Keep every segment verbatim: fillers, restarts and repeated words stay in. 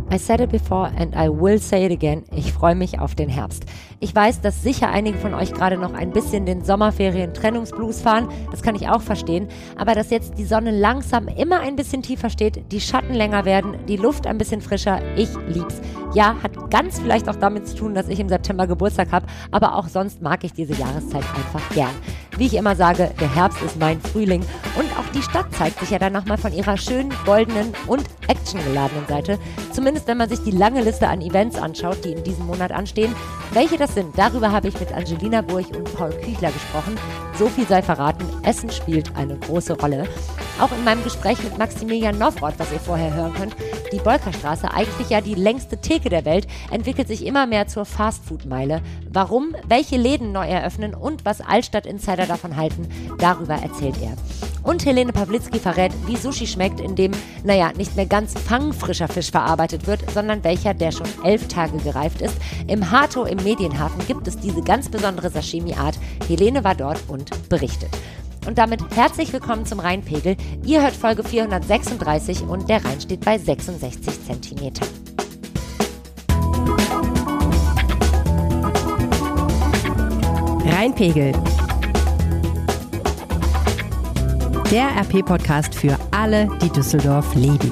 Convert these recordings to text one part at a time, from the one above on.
I said it before and I will say it again. Ich freue mich auf den Herbst. Ich weiß, dass sicher einige von euch gerade noch ein bisschen den Sommerferien-Trennungsblues fahren. Das kann ich auch verstehen. Aber dass jetzt die Sonne langsam immer ein bisschen tiefer steht, die Schatten länger werden, die Luft ein bisschen frischer, ich lieb's. Ja, hat ganz vielleicht auch damit zu tun, dass ich im September Geburtstag habe, aber auch sonst mag ich diese Jahreszeit einfach gern. Wie ich immer sage, der Herbst ist mein Frühling und auch die Stadt zeigt sich ja dann nochmal von ihrer schönen, goldenen und actiongeladenen Seite. Zumindest wenn man sich die lange Liste an Events anschaut, die in diesem Monat anstehen. Welche das sind, darüber habe ich mit Angelina Burch und Paul Küchler gesprochen. So viel sei verraten, Essen spielt eine große Rolle. Auch in meinem Gespräch mit Maximilian Nowroth, was ihr vorher hören könnt, die Bolkerstraße, eigentlich ja die längste Theke der Welt, entwickelt sich immer mehr zur Fastfood-Meile. Warum, welche Läden neu eröffnen und was Altstadt-Insider davon halten, darüber erzählt er. Und Helene Pawlitzki verrät, wie Sushi schmeckt, in dem, naja, nicht mehr ganz fangfrischer Fisch verarbeitet wird, sondern welcher, der schon elf Tage gereift ist. Im Hato im Medienhafen gibt es diese ganz besondere Sashimi-Art. Helene war dort und berichtet. Und damit herzlich willkommen zum Rheinpegel. Ihr hört Folge vierhundertsechsunddreißig und der Rhein steht bei sechsundsechzig Zentimeter. Rheinpegel. Der R P-Podcast für alle, die Düsseldorf lieben.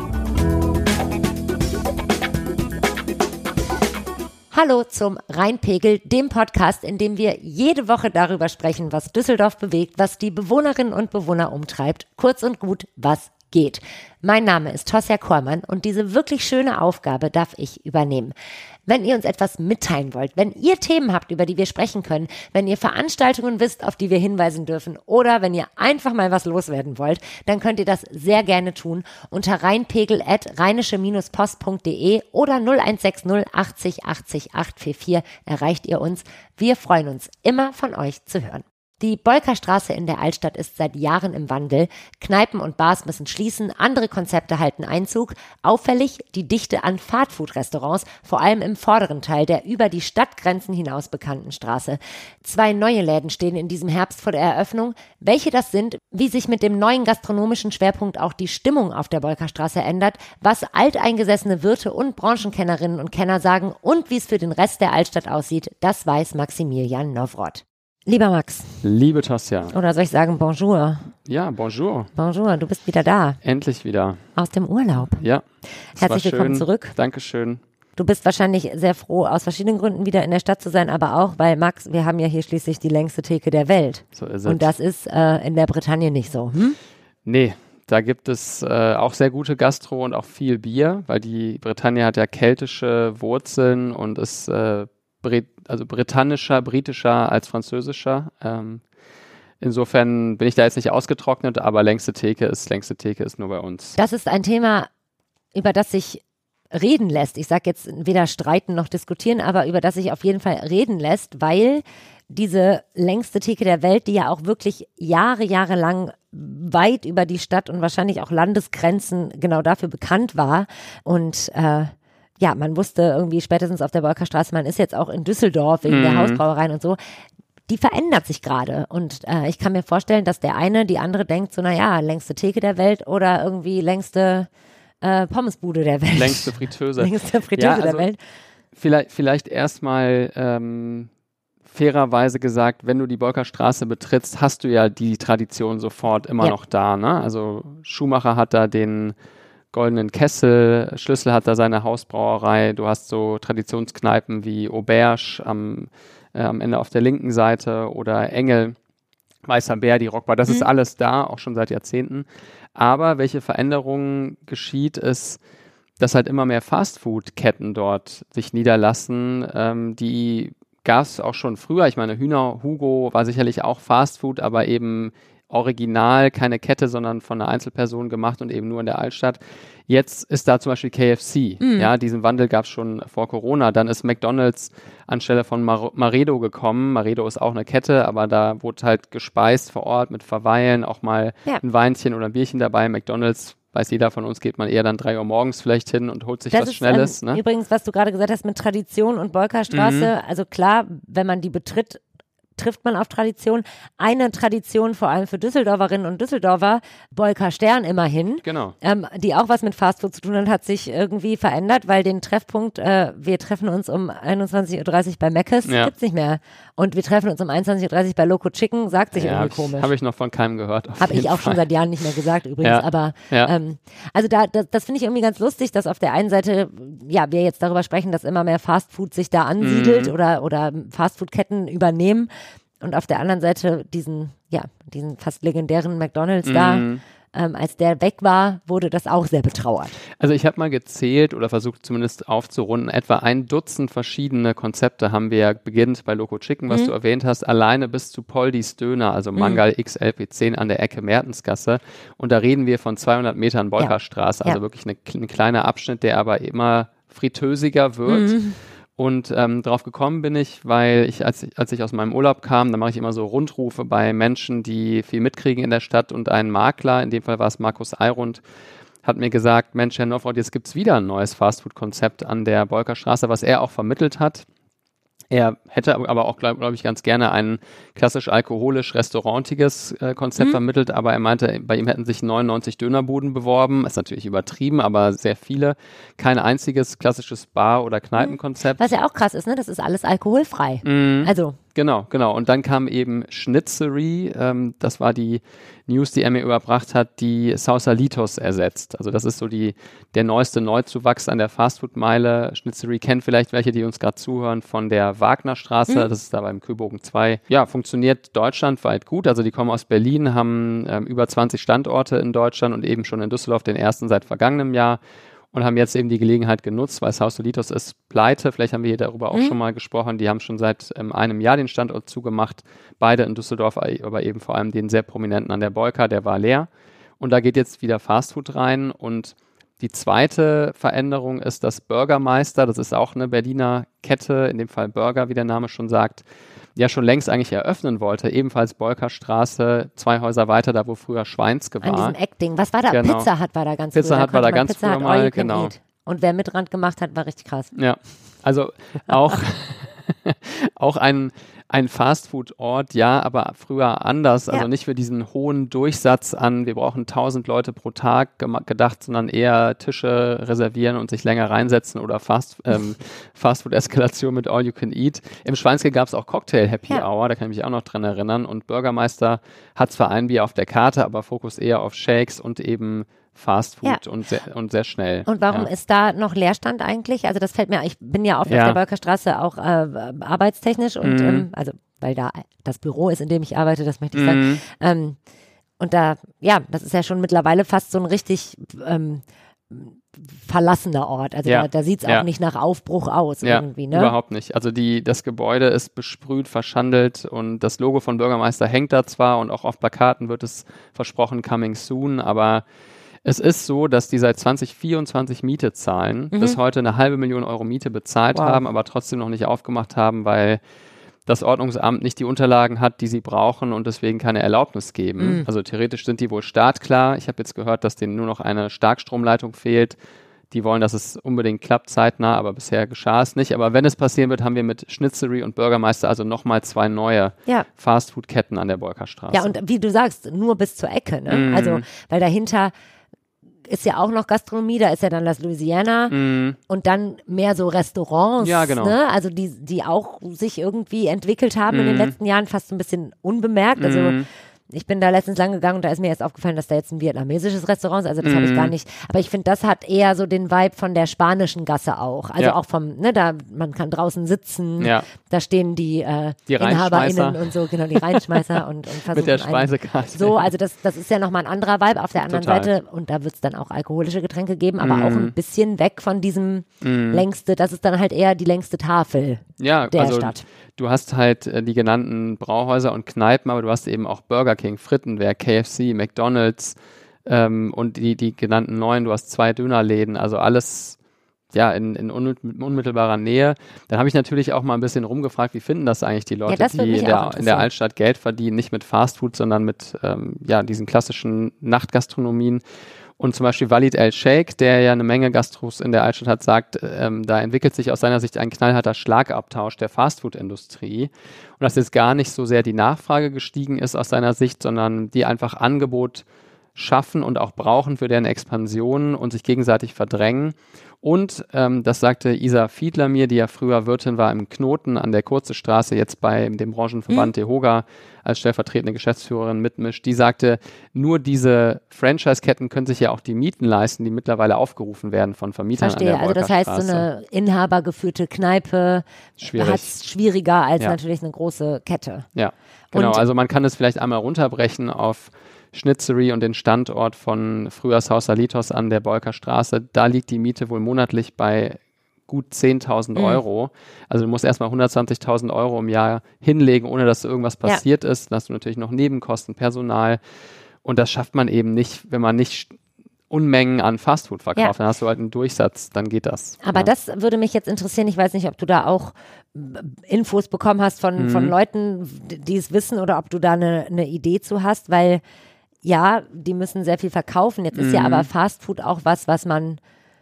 Hallo zum Rheinpegel, dem Podcast, in dem wir jede Woche darüber sprechen, was Düsseldorf bewegt, was die Bewohnerinnen und Bewohner umtreibt. Kurz und gut, was geht. Mein Name ist Tosja Kormann und diese wirklich schöne Aufgabe darf ich übernehmen. Wenn ihr uns etwas mitteilen wollt, wenn ihr Themen habt, über die wir sprechen können, wenn ihr Veranstaltungen wisst, auf die wir hinweisen dürfen oder wenn ihr einfach mal was loswerden wollt, dann könnt ihr das sehr gerne tun unter rheinpegel at rheinische post punkt de oder null eins sechs null achtzig achtzig achthundertvierundvierzig erreicht ihr uns. Wir freuen uns immer von euch zu hören. Die Bolkerstraße in der Altstadt ist seit Jahren im Wandel. Kneipen und Bars müssen schließen, andere Konzepte halten Einzug. Auffällig die Dichte an Fastfood-Restaurants, vor allem im vorderen Teil der über die Stadtgrenzen hinaus bekannten Straße. Zwei neue Läden stehen in diesem Herbst vor der Eröffnung. Welche das sind, wie sich mit dem neuen gastronomischen Schwerpunkt auch die Stimmung auf der Bolkerstraße ändert, was alteingesessene Wirte und Branchenkennerinnen und Kenner sagen und wie es für den Rest der Altstadt aussieht, das weiß Maximilian Nowroth. Lieber Max. Liebe Tosja. Oder soll ich sagen Bonjour? Ja, bonjour. Bonjour, du bist wieder da. Endlich wieder. Aus dem Urlaub. Ja. Herzlich willkommen zurück. Dankeschön. Du bist wahrscheinlich sehr froh, aus verschiedenen Gründen wieder in der Stadt zu sein, aber auch, weil Max, wir haben ja hier schließlich die längste Theke der Welt. So ist es. Und das ist äh, in der Bretagne nicht so. Hm? Nee, da gibt es äh, auch sehr gute Gastro und auch viel Bier, weil die Bretagne hat ja keltische Wurzeln und ist äh, Brit- also britannischer, britischer als französischer. Ähm, insofern bin ich da jetzt nicht ausgetrocknet, aber längste Theke ist, längste Theke ist nur bei uns. Das ist ein Thema, über das sich reden lässt. Ich sage jetzt weder streiten noch diskutieren, aber über das sich auf jeden Fall reden lässt, weil diese längste Theke der Welt, die ja auch wirklich Jahre, Jahre lang weit über die Stadt und wahrscheinlich auch Landesgrenzen genau dafür bekannt war und äh, ja, man wusste irgendwie spätestens auf der Bolkerstraße, man ist jetzt auch in Düsseldorf wegen mm. der Hausbrauereien und so. Die verändert sich gerade und äh, ich kann mir vorstellen, dass der eine, die andere denkt so, naja, längste Theke der Welt oder irgendwie längste äh, Pommesbude der Welt. Längste Fritteuse. längste Fritteuse ja, also der Welt. Vielleicht, vielleicht erstmal ähm, fairerweise gesagt, wenn du die Bolkerstraße betrittst, hast du ja die Tradition sofort immer ja. noch da. Ne? Also Schumacher hat da den Goldenen Kessel, Schlüssel hat da seine Hausbrauerei, du hast so Traditionskneipen wie Auberge am, äh, am Ende auf der linken Seite oder Engel, Weißer Bär, die Rockbar, das mhm. ist alles da, auch schon seit Jahrzehnten. Aber welche Veränderungen geschieht, ist, dass halt immer mehr Fastfood-Ketten dort sich niederlassen, ähm, die gab es auch schon früher, ich meine Hühner Hugo war sicherlich auch Fastfood, aber eben original, keine Kette, sondern von einer Einzelperson gemacht und eben nur in der Altstadt. Jetzt ist da zum Beispiel K F C. Mm. Ja, diesen Wandel gab es schon vor Corona. Dann ist McDonald's anstelle von Mar- Maredo gekommen. Maredo ist auch eine Kette, aber da wurde halt gespeist vor Ort mit Verweilen, auch mal ja. ein Weinchen oder ein Bierchen dabei. McDonald's, weiß jeder von uns, geht man eher dann drei Uhr morgens vielleicht hin und holt sich das was ist, Schnelles. Ähm, ne? Übrigens, was du gerade gesagt hast mit Tradition und Bolkerstraße, mhm. also klar, wenn man die betritt, trifft man auf Tradition. Eine Tradition vor allem für Düsseldorferinnen und Düsseldorfer, Bolker Stern immerhin, genau. ähm, die auch was mit Fastfood zu tun hat, hat sich irgendwie verändert, weil den Treffpunkt, äh, wir treffen uns um einundzwanzig Uhr dreißig bei Mc's, ja. gibt's nicht mehr. Und wir treffen uns um einundzwanzig Uhr dreißig bei Loco Chicken, sagt sich ja, irgendwie komisch. Habe ich noch von keinem gehört. Habe ich auch Fall. schon seit Jahren nicht mehr gesagt übrigens, ja. aber ja. ähm, also da, das, das finde ich irgendwie ganz lustig, dass auf der einen Seite, ja, wir jetzt darüber sprechen, dass immer mehr Fastfood sich da ansiedelt mhm. oder, oder Fastfood-Ketten übernehmen. Und auf der anderen Seite diesen, ja, diesen fast legendären McDonald's mm. da, ähm, als der weg war, wurde das auch sehr betrauert. Also ich habe mal gezählt oder versucht zumindest aufzurunden, etwa ein Dutzend verschiedene Konzepte haben wir ja beginnend bei Loco Chicken, was mm. du erwähnt hast, alleine bis zu Poldis Döner, also Mangal mm. X L P zehn an der Ecke Mertensgasse. Und da reden wir von zweihundert Metern Bolkerstraße, ja. also ja. wirklich eine, ein kleiner Abschnitt, der aber immer fritösiger wird. Mm. Und ähm, drauf gekommen bin ich, weil ich als, ich, als ich aus meinem Urlaub kam, da mache ich immer so Rundrufe bei Menschen, die viel mitkriegen in der Stadt und ein Makler, in dem Fall war es Markus Eirund, hat mir gesagt, Mensch, Herr Nowroth, jetzt gibt es wieder ein neues Fastfood-Konzept an der Bolkerstraße, was er auch vermittelt hat. Er hätte aber auch, glaube glaub ich, ganz gerne ein klassisch alkoholisch-restaurantiges äh, Konzept mhm. vermittelt, aber er meinte, bei ihm hätten sich neunundneunzig Dönerbuden beworben, ist natürlich übertrieben, aber sehr viele. Kein einziges klassisches Bar- oder Kneipenkonzept. Was ja auch krass ist, ne? Das ist alles alkoholfrei. Mhm. Also Genau, genau. Und dann kam eben Schnitzery, ähm, das war die News, die er mir überbracht hat, die Sausalitos ersetzt. Also das ist so die der neueste Neuzuwachs an der Fastfood-Meile. Schnitzery kennt vielleicht welche, die uns gerade zuhören, von der Wagnerstraße, mhm. das ist da beim Kühlbogen zwei. Ja, funktioniert deutschlandweit gut. Also die kommen aus Berlin, haben ähm, über zwanzig Standorte in Deutschland und eben schon in Düsseldorf den ersten seit vergangenem Jahr. Und haben jetzt eben die Gelegenheit genutzt, weil Sausalitos ist pleite. Vielleicht haben wir hier darüber auch mhm. schon mal gesprochen. Die haben schon seit ähm, einem Jahr den Standort zugemacht. Beide in Düsseldorf, aber eben vor allem den sehr prominenten an der Bolker, der war leer. Und da geht jetzt wieder Fastfood rein. Und die zweite Veränderung ist das Burgermeister. Das ist auch eine Berliner Kette, in dem Fall Burger, wie der Name schon sagt, ja schon längst eigentlich eröffnen wollte. Ebenfalls Bolkerstraße, zwei Häuser weiter, da wo früher Schweinske war. An diesem Eckding. Was war da? Genau. Pizza Hut war da ganz Pizza früher. Hut war da ganz Pizza früher Hut, mal, genau. Eat. Und wer Mitrand gemacht hat, war richtig krass. Ja, also auch, auch ein, ein Fastfood-Ort, ja, aber früher anders. Also ja. nicht für diesen hohen Durchsatz an, wir brauchen tausend Leute pro Tag gem- gedacht, sondern eher Tische reservieren und sich länger reinsetzen oder Fast, ähm, Fastfood-Eskalation mit All You Can Eat. Im Schweinske gab es auch Cocktail-Happy ja. Hour, da kann ich mich auch noch dran erinnern. Und Bürgermeister hat zwar ein Bier auf der Karte, aber Fokus eher auf Shakes und eben Fast Food ja. und, sehr, und sehr schnell. Und warum ja. ist da noch Leerstand eigentlich? Also das fällt mir, ich bin ja oft ja. auf der Bolkerstraße auch äh, arbeitstechnisch und mhm. ähm, also weil da das Büro ist, in dem ich arbeite, das möchte ich mhm. sagen. Ähm, und da, ja, das ist ja schon mittlerweile fast so ein richtig ähm, verlassener Ort. Also ja. da, da sieht es auch ja. nicht nach Aufbruch aus ja, irgendwie, ne? Überhaupt nicht. Also die, das Gebäude ist besprüht, verschandelt und das Logo von Bürgermeister hängt da zwar und auch auf Plakaten wird es versprochen, coming soon, aber es ist so, dass die seit zwanzig vierundzwanzig Miete zahlen, mhm. bis heute eine halbe Million Euro Miete bezahlt wow. haben, aber trotzdem noch nicht aufgemacht haben, weil das Ordnungsamt nicht die Unterlagen hat, die sie brauchen und deswegen keine Erlaubnis geben. Mhm. Also theoretisch sind die wohl startklar. Ich habe jetzt gehört, dass denen nur noch eine Starkstromleitung fehlt. Die wollen, dass es unbedingt klappt zeitnah, aber bisher geschah es nicht. Aber wenn es passieren wird, haben wir mit Schnitzery und Bürgermeister also nochmal zwei neue ja. Fastfood-Ketten an der Bolkerstraße. Ja, und wie du sagst, nur bis zur Ecke, ne? Mhm. Also, weil dahinter ist ja auch noch Gastronomie, da ist ja dann das Louisiana mm. und dann mehr so Restaurants, ja, genau. ne? Also die, die auch sich irgendwie entwickelt haben mm. in den letzten Jahren, fast ein bisschen unbemerkt. Also mm. ich bin da letztens lang gegangen und da ist mir jetzt aufgefallen, dass da jetzt ein vietnamesisches Restaurant ist, also das mm. habe ich gar nicht. Aber ich finde, das hat eher so den Vibe von der spanischen Gasse auch. Also ja. auch vom, ne, da, man kann draußen sitzen, ja. da stehen die, äh, die InhaberInnen und so, genau, die Reinschmeißer und, und versuchen mit der Speisekarte. So, also das, das ist ja nochmal ein anderer Vibe auf der anderen Total. Seite und da wird es dann auch alkoholische Getränke geben, aber mm. auch ein bisschen weg von diesem mm. längste, das ist dann halt eher die längste Tafel ja, der also Stadt. Du hast halt äh, die genannten Brauhäuser und Kneipen, aber du hast eben auch Burger King, Frittenwerk, K F C, McDonald's ähm, und die, die genannten neuen, du hast zwei Dönerläden, also alles ja in, in un- unmittelbarer Nähe. Dann habe ich natürlich auch mal ein bisschen rumgefragt, wie finden das eigentlich die Leute, ja, die in der, in der Altstadt Geld verdienen, nicht mit Fastfood, sondern mit ähm, ja, diesen klassischen Nachtgastronomien. Und zum Beispiel Walid El-Sheikh, der ja eine Menge Gastros in der Altstadt hat, sagt, ähm, da entwickelt sich aus seiner Sicht ein knallharter Schlagabtausch der Fastfood-Industrie. Und dass jetzt gar nicht so sehr die Nachfrage gestiegen ist aus seiner Sicht, sondern die einfach Angebot schaffen und auch brauchen für deren Expansion und sich gegenseitig verdrängen. Und ähm, das sagte Isa Fiedler mir, die ja früher Wirtin war im Knoten an der Kurzestraße, jetzt bei dem Branchenverband mhm. DEHOGA als stellvertretende Geschäftsführerin mitmischt. Die sagte, nur diese Franchise-Ketten können sich ja auch die Mieten leisten, die mittlerweile aufgerufen werden von Vermietern Verstehe. an der Verstehe, also das heißt, so eine inhabergeführte Kneipe hat es schwieriger als ja. natürlich eine große Kette. Ja, genau. Und also man kann es vielleicht einmal runterbrechen auf Schnitzery und den Standort von Frühjahrshaus Salitos an der Bolker Straße. Da liegt die Miete wohl monatlich bei gut zehntausend Mhm. Euro. Also du musst erstmal hundertzwanzigtausend Euro im Jahr hinlegen, ohne dass irgendwas passiert Ja. ist. Dann hast du natürlich noch Nebenkosten, Personal. Und das schafft man eben nicht, wenn man nicht Unmengen an Fastfood verkauft. Ja. Dann hast du halt einen Durchsatz, dann geht das. Aber ja. das würde mich jetzt interessieren. Ich weiß nicht, ob du da auch Infos bekommen hast von, Mhm. von Leuten, die es wissen, oder ob du da eine, eine Idee zu hast, weil ja, die müssen sehr viel verkaufen. Jetzt ist Mhm. ja aber Fastfood auch was, was man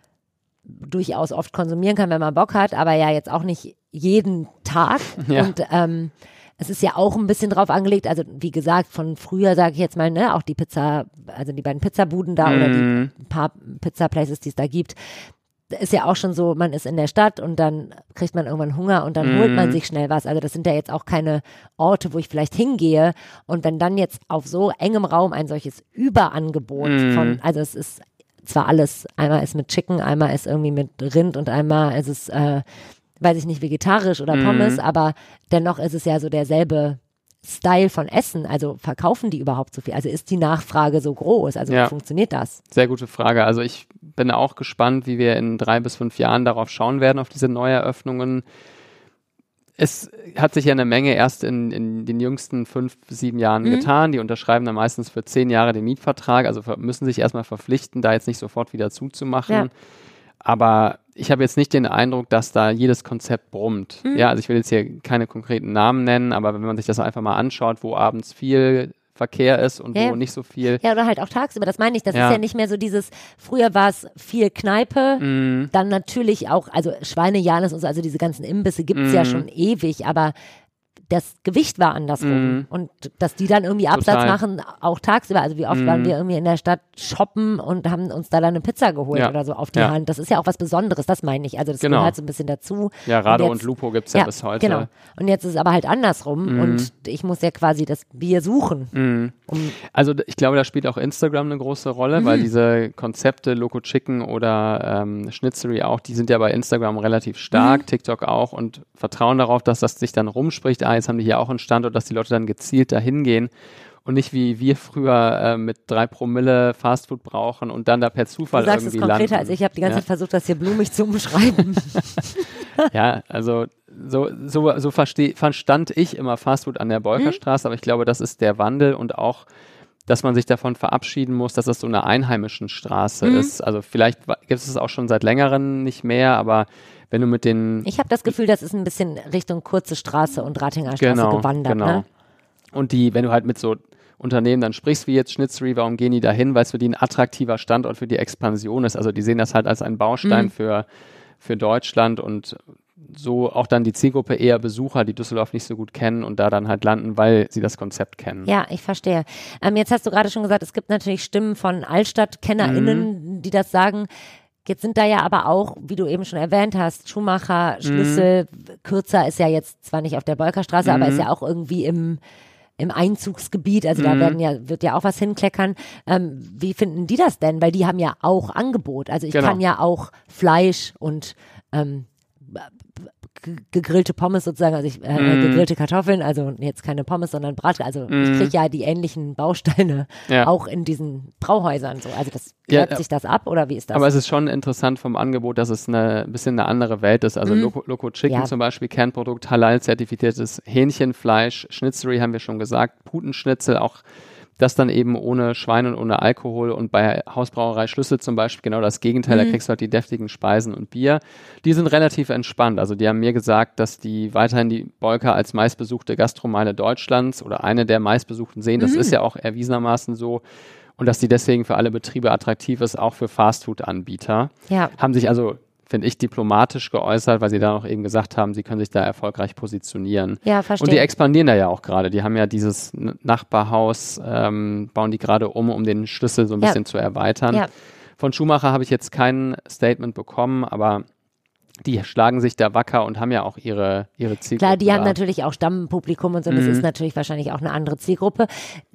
durchaus oft konsumieren kann, wenn man Bock hat, aber ja jetzt auch nicht jeden Tag. Ja. Und ähm, es ist ja auch ein bisschen drauf angelegt, also wie gesagt, von früher sage ich jetzt mal, ne, auch die Pizza, also die beiden Pizzabuden da oder Mhm. die paar Pizza-Places, die es da gibt, ist ja auch schon so, man ist in der Stadt und dann kriegt man irgendwann Hunger und dann Mhm. holt man sich schnell was. Also das sind ja jetzt auch keine Orte, wo ich vielleicht hingehe. Und wenn dann jetzt auf so engem Raum ein solches Überangebot Mhm. von, also es ist zwar alles, einmal ist mit Chicken, einmal ist irgendwie mit Rind und einmal ist es, äh, weiß ich nicht, vegetarisch oder Mhm. Pommes, aber dennoch ist es ja so derselbe Style von Essen. Also verkaufen die überhaupt so viel? Also ist die Nachfrage so groß? Also Ja. wie funktioniert das? Sehr gute Frage. Also ich bin auch gespannt, wie wir in drei bis fünf Jahren darauf schauen werden, auf diese Neueröffnungen. Es hat sich ja eine Menge erst in, in den jüngsten fünf, sieben Jahren Mhm. getan. Die unterschreiben dann meistens für zehn Jahre den Mietvertrag, also ver- müssen sich erstmal verpflichten, da jetzt nicht sofort wieder zuzumachen. Ja. Aber ich habe jetzt nicht den Eindruck, dass da jedes Konzept brummt. Mhm. Ja, also ich will jetzt hier keine konkreten Namen nennen, aber wenn man sich das einfach mal anschaut, wo abends viel Verkehr ist und Ja, wo ja. nicht so viel. Ja, oder halt auch tagsüber, das meine ich. Das Ja. ist ja nicht mehr so dieses, früher war es viel Kneipe, Mm, dann natürlich auch, also Schweine-Janis und so, also diese ganzen Imbisse gibt es ja Mhm. schon ewig, aber das Gewicht war andersrum. Mhm. Und dass die dann irgendwie Absatz Total. machen, auch tagsüber. Also wie oft Mhm. waren wir irgendwie in der Stadt shoppen und haben uns da dann eine Pizza geholt Ja. oder so auf die Ja. Hand. Das ist ja auch was Besonderes, das meine ich. Also das Genau. gehört so ein bisschen dazu. ja, Rado Und und, jetzt- Lupo gibt es ja, bis heute. Genau. Und jetzt ist es aber halt andersrum Mhm. und ich muss ja quasi das Bier suchen. Mm. Um, Also d- ich glaube, da spielt auch Instagram eine große Rolle, Mhm. weil diese Konzepte, Loco Chicken oder ähm, Schnitzery auch, die sind ja bei Instagram relativ stark, Mhm. TikTok auch, und vertrauen darauf, dass das sich dann rumspricht, ah, jetzt haben die hier auch einen Standort, dass die Leute dann gezielt dahin gehen und nicht wie wir früher äh, mit drei Promille Fastfood brauchen und dann da per Zufall du sagst es irgendwie konkreter landen. als ich. Ich habe die ganze Ja. Zeit versucht, das hier blumig zu umschreiben. Ja, also so, so, so versteh, verstand ich immer Fastfood an der Bolkerstraße, aber ich glaube, das ist der Wandel und auch, dass man sich davon verabschieden muss, dass es so eine einheimischen Straße Mhm. ist. Also vielleicht wa- gibt es es auch schon seit längerem nicht mehr, aber wenn du mit den Ich habe das Gefühl, das ist ein bisschen Richtung Kurze Straße und Ratinger Straße genau, gewandert. genau. Ne? Und die, wenn du halt mit so Unternehmen dann sprichst, wie jetzt Schnitzery, warum gehen die da hin? Weil es für die ein attraktiver Standort für die Expansion ist. Also die sehen das halt als einen Baustein Mhm. für, für Deutschland und so auch dann die Zielgruppe eher Besucher, die Düsseldorf nicht so gut kennen und da dann halt landen, weil sie das Konzept kennen. Ja, ich verstehe. Ähm, jetzt hast du gerade schon gesagt, es gibt natürlich Stimmen von Altstadt-KennerInnen, die das sagen. Jetzt sind da ja aber auch, wie du eben schon erwähnt hast, Schumacher, Schlüssel, Kürzer ist ja jetzt zwar nicht auf der Bolkerstraße, aber ist ja auch irgendwie im, im Einzugsgebiet, also da werden ja, wird ja auch was hinkleckern. Ähm, wie finden die das denn? Weil die haben ja auch Angebot. Also ich Genau. kann ja auch Fleisch und ähm, g- gegrillte Pommes sozusagen, also ich, äh, Mm. gegrillte Kartoffeln, also jetzt keine Pommes, sondern Brat, also ich Mm. kriege ja die ähnlichen Bausteine Ja. auch in diesen Brauhäusern so. Also das Ja, greift ja. sich das ab oder wie ist das? Aber es ist schon interessant vom Angebot, dass es eine, ein bisschen eine andere Welt ist. Also Mhm. Loco, Loco Chicken Ja. zum Beispiel, Kernprodukt, halal-zertifiziertes Hähnchenfleisch, Schnitzery haben wir schon gesagt, Putenschnitzel, auch das dann eben ohne Schwein und ohne Alkohol, und bei Hausbrauerei Schlüssel zum Beispiel genau das Gegenteil, da Mhm. kriegst du halt die deftigen Speisen und Bier. Die sind relativ entspannt, also die haben mir gesagt, dass die weiterhin die Bolker als meistbesuchte Gastromeile Deutschlands oder eine der meistbesuchten sehen, das Mhm. ist ja auch erwiesenermaßen so. und dass die deswegen für alle Betriebe attraktiv ist, auch für Fastfood-Anbieter. Ja. Haben sich also, finde ich, diplomatisch geäußert, weil sie da auch eben gesagt haben, sie können sich da erfolgreich positionieren. Ja, verstehe. Und die expandieren da ja auch gerade. Die haben ja dieses Nachbarhaus, ähm, bauen die gerade um, um den Schlüssel so ein ja. bisschen zu erweitern. Ja. Von Schumacher habe ich jetzt kein Statement bekommen, aber die schlagen sich da wacker und haben ja auch ihre, ihre Zielgruppe. Klar, die da. haben natürlich auch Stammpublikum und so, das Mhm. ist natürlich wahrscheinlich auch eine andere Zielgruppe.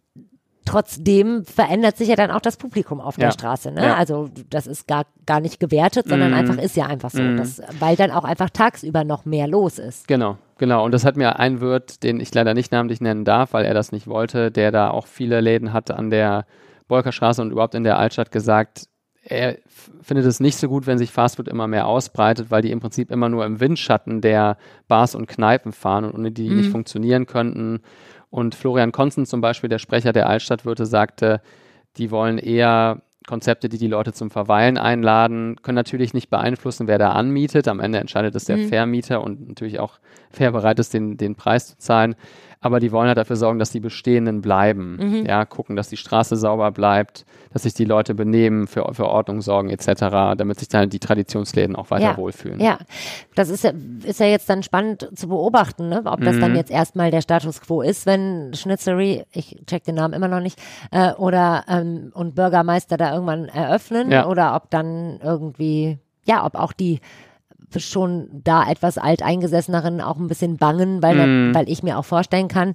Trotzdem verändert sich ja dann auch das Publikum auf Ja. der Straße. Ne? Ja. Also das ist gar, gar nicht gewertet, sondern Mhm. einfach ist ja einfach so, Mhm. dass, weil dann auch einfach tagsüber noch mehr los ist. Genau, genau. Und das hat mir ein Wirt, den ich leider nicht namentlich nennen darf, weil er das nicht wollte, der da auch viele Läden hatte an der Bolkerstraße und überhaupt in der Altstadt gesagt, er f- findet es nicht so gut, wenn sich Fastfood immer mehr ausbreitet, weil die im Prinzip immer nur im Windschatten der Bars und Kneipen fahren und ohne die Mhm. nicht funktionieren könnten. Und Florian Konzen zum Beispiel, der Sprecher der Altstadtwirte, sagte, die wollen eher Konzepte, die die Leute zum Verweilen einladen, können natürlich nicht beeinflussen, wer da anmietet. Am Ende entscheidet es der Mhm. Vermieter und natürlich auch fair bereit ist, den, den Preis zu zahlen. Aber die wollen halt dafür sorgen, dass die Bestehenden bleiben. Mhm. Ja, gucken, dass die Straße sauber bleibt, dass sich die Leute benehmen, für, für Ordnung sorgen et cetera, damit sich dann die Traditionsläden auch weiter Ja. wohlfühlen. Ja, das ist ja, ist ja jetzt dann spannend zu beobachten, ne? Ob das Mhm. dann jetzt erstmal der Status quo ist, wenn Schnitzery, ich check den Namen immer noch nicht, äh, oder ähm, und Bürgermeister da irgendwann eröffnen Ja. oder ob dann irgendwie, ja, ob auch die schon da etwas alteingesesseneren auch ein bisschen bangen, weil, Mhm. weil ich mir auch vorstellen kann,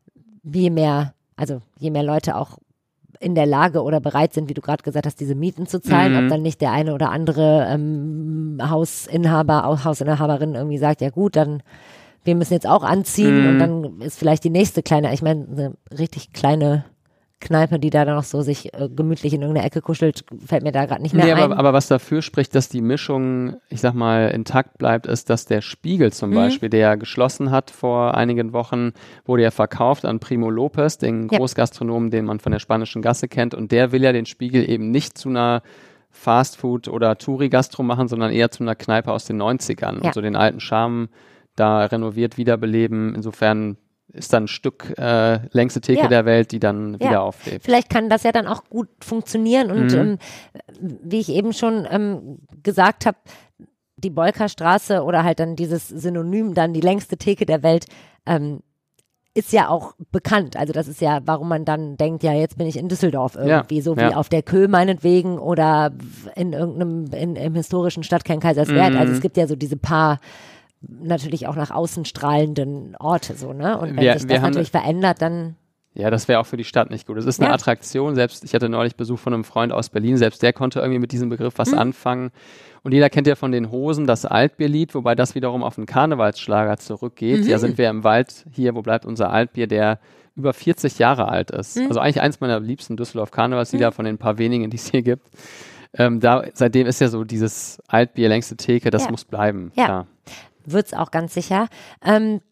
je mehr, also je mehr Leute auch in der Lage oder bereit sind, wie du gerade gesagt hast, diese Mieten zu zahlen, Mhm. ob dann nicht der eine oder andere ähm, Hausinhaber, Au- Hausinhaberin irgendwie sagt, ja gut, dann wir müssen jetzt auch anziehen Mhm. und dann ist vielleicht die nächste kleine, ich meine, eine richtig kleine Kneipe, die da dann noch so sich äh, gemütlich in irgendeiner Ecke kuschelt, fällt mir da gerade nicht mehr Nee, ein. aber, aber was dafür spricht, dass die Mischung, ich sag mal, intakt bleibt, ist, dass der Spiegel zum Mhm. Beispiel, der ja geschlossen hat vor einigen Wochen, wurde ja verkauft an Primo Lopez, den Ja. Großgastronomen, den man von der Spanischen Gasse kennt. Und der will ja den Spiegel eben nicht zu einer Fastfood- oder Touri-Gastro machen, sondern eher zu einer Kneipe aus den neunzigern. Ja. Und so den alten Charme da renoviert wiederbeleben. Insofern ist dann ein Stück äh, längste Theke Ja. der Welt, die dann Ja. wieder auflebt. Vielleicht kann das ja dann auch gut funktionieren und Mhm. ähm, wie ich eben schon ähm, gesagt habe, die Bolkerstraße oder halt dann dieses Synonym dann die längste Theke der Welt ähm, ist ja auch bekannt. Also das ist ja, warum man dann denkt, ja, jetzt bin ich in Düsseldorf irgendwie, Ja, so wie ja. auf der Kö meinetwegen oder in irgendeinem, in, im historischen Stadtkern Kaiserswerth. Mhm. Also es gibt ja so diese paar natürlich auch nach außen strahlenden Orte so, ne? Und wenn Wir- sich wir das haben natürlich verändert, dann Ja, das wäre auch für die Stadt nicht gut. Es ist eine Ja. Attraktion. Selbst ich hatte neulich Besuch von einem Freund aus Berlin. Selbst der konnte irgendwie mit diesem Begriff was Mhm. anfangen. Und jeder kennt ja von den Hosen das Altbierlied, wobei das wiederum auf einen Karnevalsschlager zurückgeht. Mhm. Ja, sind wir im Wald hier, wo bleibt unser Altbier, der über vierzig Jahre alt ist. Mhm. Also eigentlich eins meiner liebsten Düsseldorf Karnevalslieder von den paar wenigen, die es hier gibt. Ähm, da, seitdem ist ja so dieses Altbier, längste Theke, das Ja. muss bleiben. Ja. Klar. wird's auch ganz sicher. Ähm,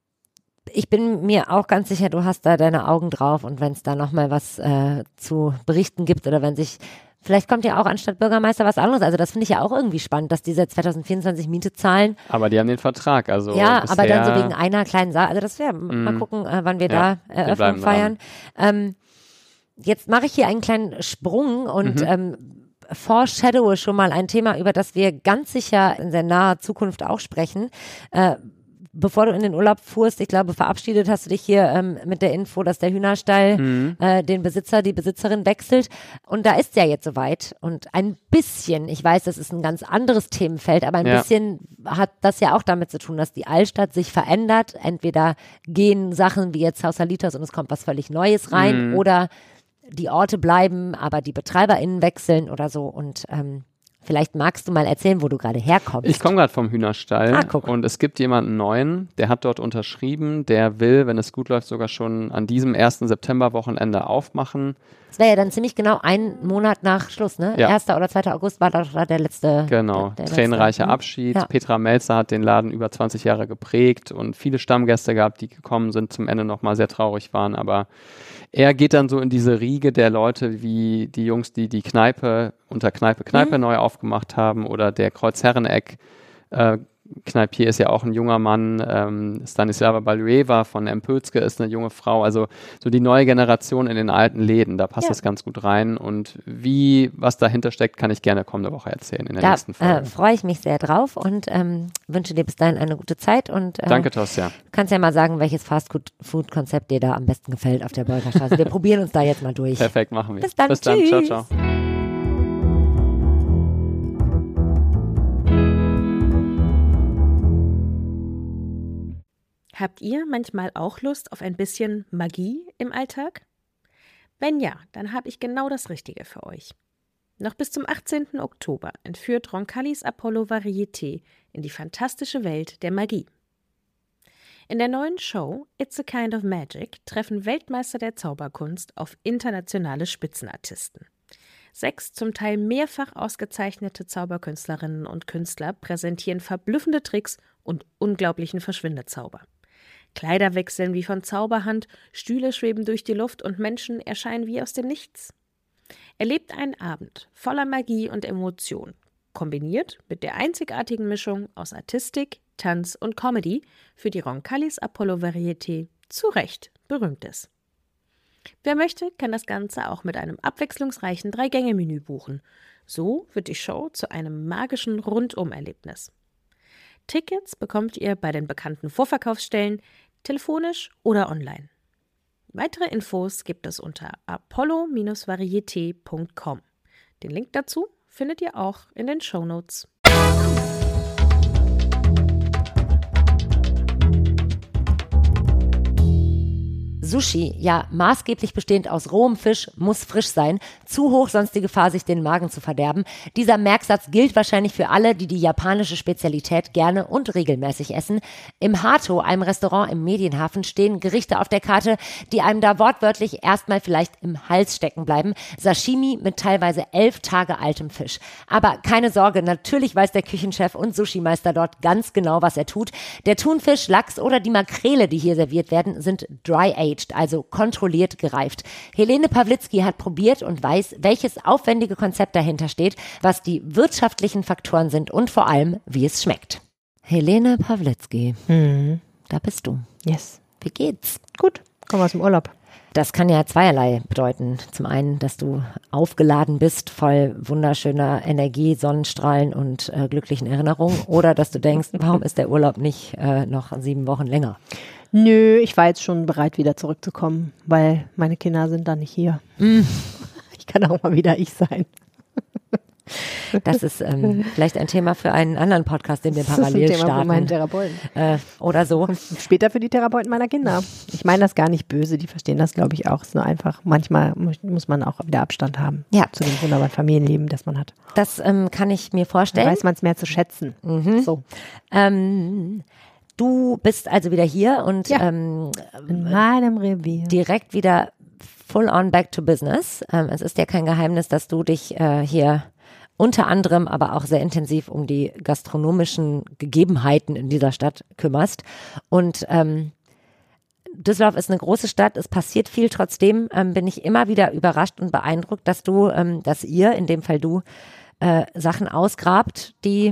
ich bin mir auch ganz sicher, du hast da deine Augen drauf und wenn es da nochmal was äh, zu berichten gibt oder wenn sich, vielleicht kommt ja auch anstatt Bürgermeister was anderes. Also das finde ich ja auch irgendwie spannend, dass diese zwanzig vierundzwanzig Miete zahlen. Aber die haben den Vertrag. Also ja, bisher, aber dann so wegen einer kleinen Sache. Also das wäre, mal Mhm. gucken, äh, wann wir Ja, da wir Eröffnung bleiben feiern. Ähm, jetzt mache ich hier einen kleinen Sprung und Mhm. ähm, foreshadowe schon mal ein Thema, über das wir ganz sicher in sehr naher Zukunft auch sprechen. Äh, bevor du in den Urlaub fuhrst, ich glaube, verabschiedet hast du dich hier ähm, mit der Info, dass der Hühnerstall Mhm. äh, den Besitzer, die Besitzerin wechselt. Und da ist ja jetzt soweit. Und ein bisschen, ich weiß, das ist ein ganz anderes Themenfeld, aber ein Ja. bisschen hat das ja auch damit zu tun, dass die Altstadt sich verändert. Entweder gehen Sachen wie jetzt Hausalitos und es kommt was völlig Neues rein Mhm. oder die Orte bleiben, aber die BetreiberInnen wechseln oder so. Und ähm, vielleicht magst du mal erzählen, wo du gerade herkommst. Ich komme gerade vom Hühnerstall Ah, guck. und es gibt jemanden neuen, der hat dort unterschrieben, der will, wenn es gut läuft, sogar schon an diesem ersten Septemberwochenende aufmachen. Das wäre ja dann ziemlich genau ein Monat nach Schluss, ne? Ja. erster oder zweiter August war doch der letzte. Genau, der, der tränenreicher letzte. Abschied. Ja. Petra Melzer hat den Laden über zwanzig Jahre geprägt und viele Stammgäste gehabt, die gekommen sind, zum Ende nochmal sehr traurig waren, aber er geht dann so in diese Riege der Leute wie die Jungs, die die Kneipe unter Kneipe Kneipe Mhm. neu aufgemacht haben oder der Kreuzherreneck äh, Kneipier ist ja auch ein junger Mann, ähm, Stanislava Balueva von Empölzke ist eine junge Frau, also so die neue Generation in den alten Läden, da passt Ja. das ganz gut rein und wie, was dahinter steckt, kann ich gerne kommende Woche erzählen in der Da nächsten Folge. äh, freue ich mich sehr drauf und ähm, wünsche dir bis dahin eine gute Zeit und äh, Danke, Tosja. du kannst ja mal sagen, welches Fast-Food-Konzept dir da am besten gefällt auf der Bolkerstraße. Wir probieren uns da jetzt mal durch. Perfekt, machen wir. Bis dann, Bis dann. tschüss. Ciao, ciao. Habt ihr manchmal auch Lust auf ein bisschen Magie im Alltag? Wenn ja, dann habe ich genau das Richtige für euch. Noch bis zum achtzehnten Oktober entführt Roncalis Apollo Varieté in die fantastische Welt der Magie. In der neuen Show It's a Kind of Magic treffen Weltmeister der Zauberkunst auf internationale Spitzenartisten. Sechs zum Teil mehrfach ausgezeichnete Zauberkünstlerinnen und Künstler präsentieren verblüffende Tricks und unglaublichen Verschwindezauber. Kleider wechseln wie von Zauberhand, Stühle schweben durch die Luft und Menschen erscheinen wie aus dem Nichts. Erlebt einen Abend voller Magie und Emotion, kombiniert mit der einzigartigen Mischung aus Artistik, Tanz und Comedy, für die Roncalis Apollo Varieté zu Recht berühmt ist. Wer möchte, kann das Ganze auch mit einem abwechslungsreichen Drei-Gänge-Menü buchen. So wird die Show zu einem magischen Rundum-Erlebnis. Tickets bekommt ihr bei den bekannten Vorverkaufsstellen, telefonisch oder online. Weitere Infos gibt es unter apollo varieté punkt com. Den Link dazu findet ihr auch in den Shownotes. Sushi, ja maßgeblich bestehend aus rohem Fisch, muss frisch sein. Zu hoch, sonst die Gefahr, sich den Magen zu verderben. Dieser Merksatz gilt wahrscheinlich für alle, die die japanische Spezialität gerne und regelmäßig essen. Im Hato, einem Restaurant im Medienhafen, stehen Gerichte auf der Karte, die einem da wortwörtlich erstmal vielleicht im Hals stecken bleiben. Sashimi mit teilweise elf Tage altem Fisch. Aber keine Sorge, natürlich weiß der Küchenchef und Sushi-Meister dort ganz genau, was er tut. Der Thunfisch, Lachs oder die Makrele, die hier serviert werden, sind dry-aged, also kontrolliert gereift. Helene Pawlitzki hat probiert und weiß, welches aufwendige Konzept dahinter steht, was die wirtschaftlichen Faktoren sind und vor allem, wie es schmeckt. Helene Pawlitzki, Mhm. da bist du. Yes. Wie geht's? Gut, komm aus dem Urlaub. Das kann ja zweierlei bedeuten. Zum einen, dass du aufgeladen bist, voll wunderschöner Energie, Sonnenstrahlen und äh, glücklichen Erinnerungen. Oder dass du denkst, warum ist der Urlaub nicht äh, noch sieben Wochen länger? Nö, ich war jetzt schon bereit, wieder zurückzukommen, weil meine Kinder sind dann nicht hier. Mm. Ich kann auch mal wieder ich sein. Das ist ähm, vielleicht ein Thema für einen anderen Podcast, den wir Das ist ein parallel Thema für meinen starten. Therapeuten. Äh, oder so. Später für die Therapeuten meiner Kinder. Ich meine das gar nicht böse, die verstehen das, glaube ich, auch. Es ist nur einfach, manchmal mu- muss man auch wieder Abstand haben Ja. zu dem wunderbaren Familienleben, das man hat. Das ähm, kann ich mir Dann vorstellen. weiß man es mehr zu schätzen. So. Ähm, du bist also wieder hier und Ja. ähm, In meinem Revier. direkt wieder full on back to business. Ähm, es ist ja kein Geheimnis, dass du dich äh, hier unter anderem, aber auch sehr intensiv um die gastronomischen Gegebenheiten in dieser Stadt kümmerst. Und ähm, Düsseldorf ist eine große Stadt, es passiert viel. Trotzdem ähm, bin ich immer wieder überrascht und beeindruckt, dass du, ähm, dass ihr, in dem Fall du, äh, Sachen ausgrabt, die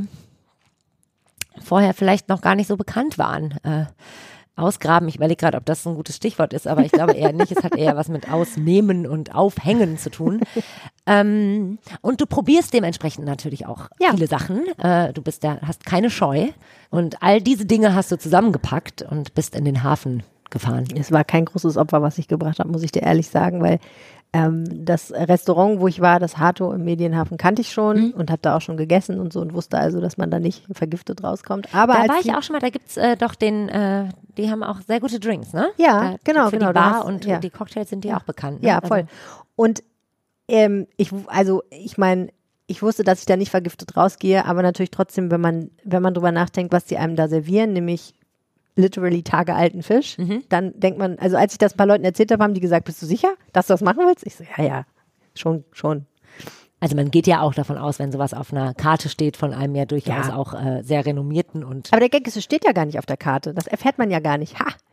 vorher vielleicht noch gar nicht so bekannt waren. Äh, ausgraben, ich überlege gerade, ob das ein gutes Stichwort ist, aber ich glaube eher nicht. Es hat eher was mit Ausnehmen und Aufhängen zu tun. Ähm, und du probierst dementsprechend natürlich auch Ja. viele Sachen. Äh, du bist da, hast keine Scheu. Und all diese Dinge hast du zusammengepackt und bist in den Hafen gefahren. Es war kein großes Opfer, was ich gebracht habe, muss ich dir ehrlich sagen, weil ähm, das Restaurant, wo ich war, das Hato im Medienhafen, kannte ich schon Mhm. und habe da auch schon gegessen und so und wusste also, dass man da nicht vergiftet rauskommt. Aber Da als war ich die- auch schon mal, da gibt's äh, doch den, äh, die haben auch sehr gute Drinks, ne? Ja, da, genau, Für genau, die du Bar hast- und ja. die Cocktails sind die auch bekannt. Ne? Ja, Also- voll. Und ähm, ich, also ich meine, ich wusste, dass ich da nicht vergiftet rausgehe, aber natürlich trotzdem, wenn man, wenn man drüber nachdenkt, was die einem da servieren, nämlich literally tagealten Fisch, Mhm. dann denkt man, also als ich das ein paar Leuten erzählt habe, haben die gesagt, bist du sicher, dass du das machen willst? Ich so, ja, ja, schon, schon. Also man geht ja auch davon aus, wenn sowas auf einer Karte steht, von einem ja durchaus Ja. auch äh, sehr renommierten und Aber der Gag ist, es steht ja gar nicht auf der Karte. Das erfährt man ja gar nicht. Ha!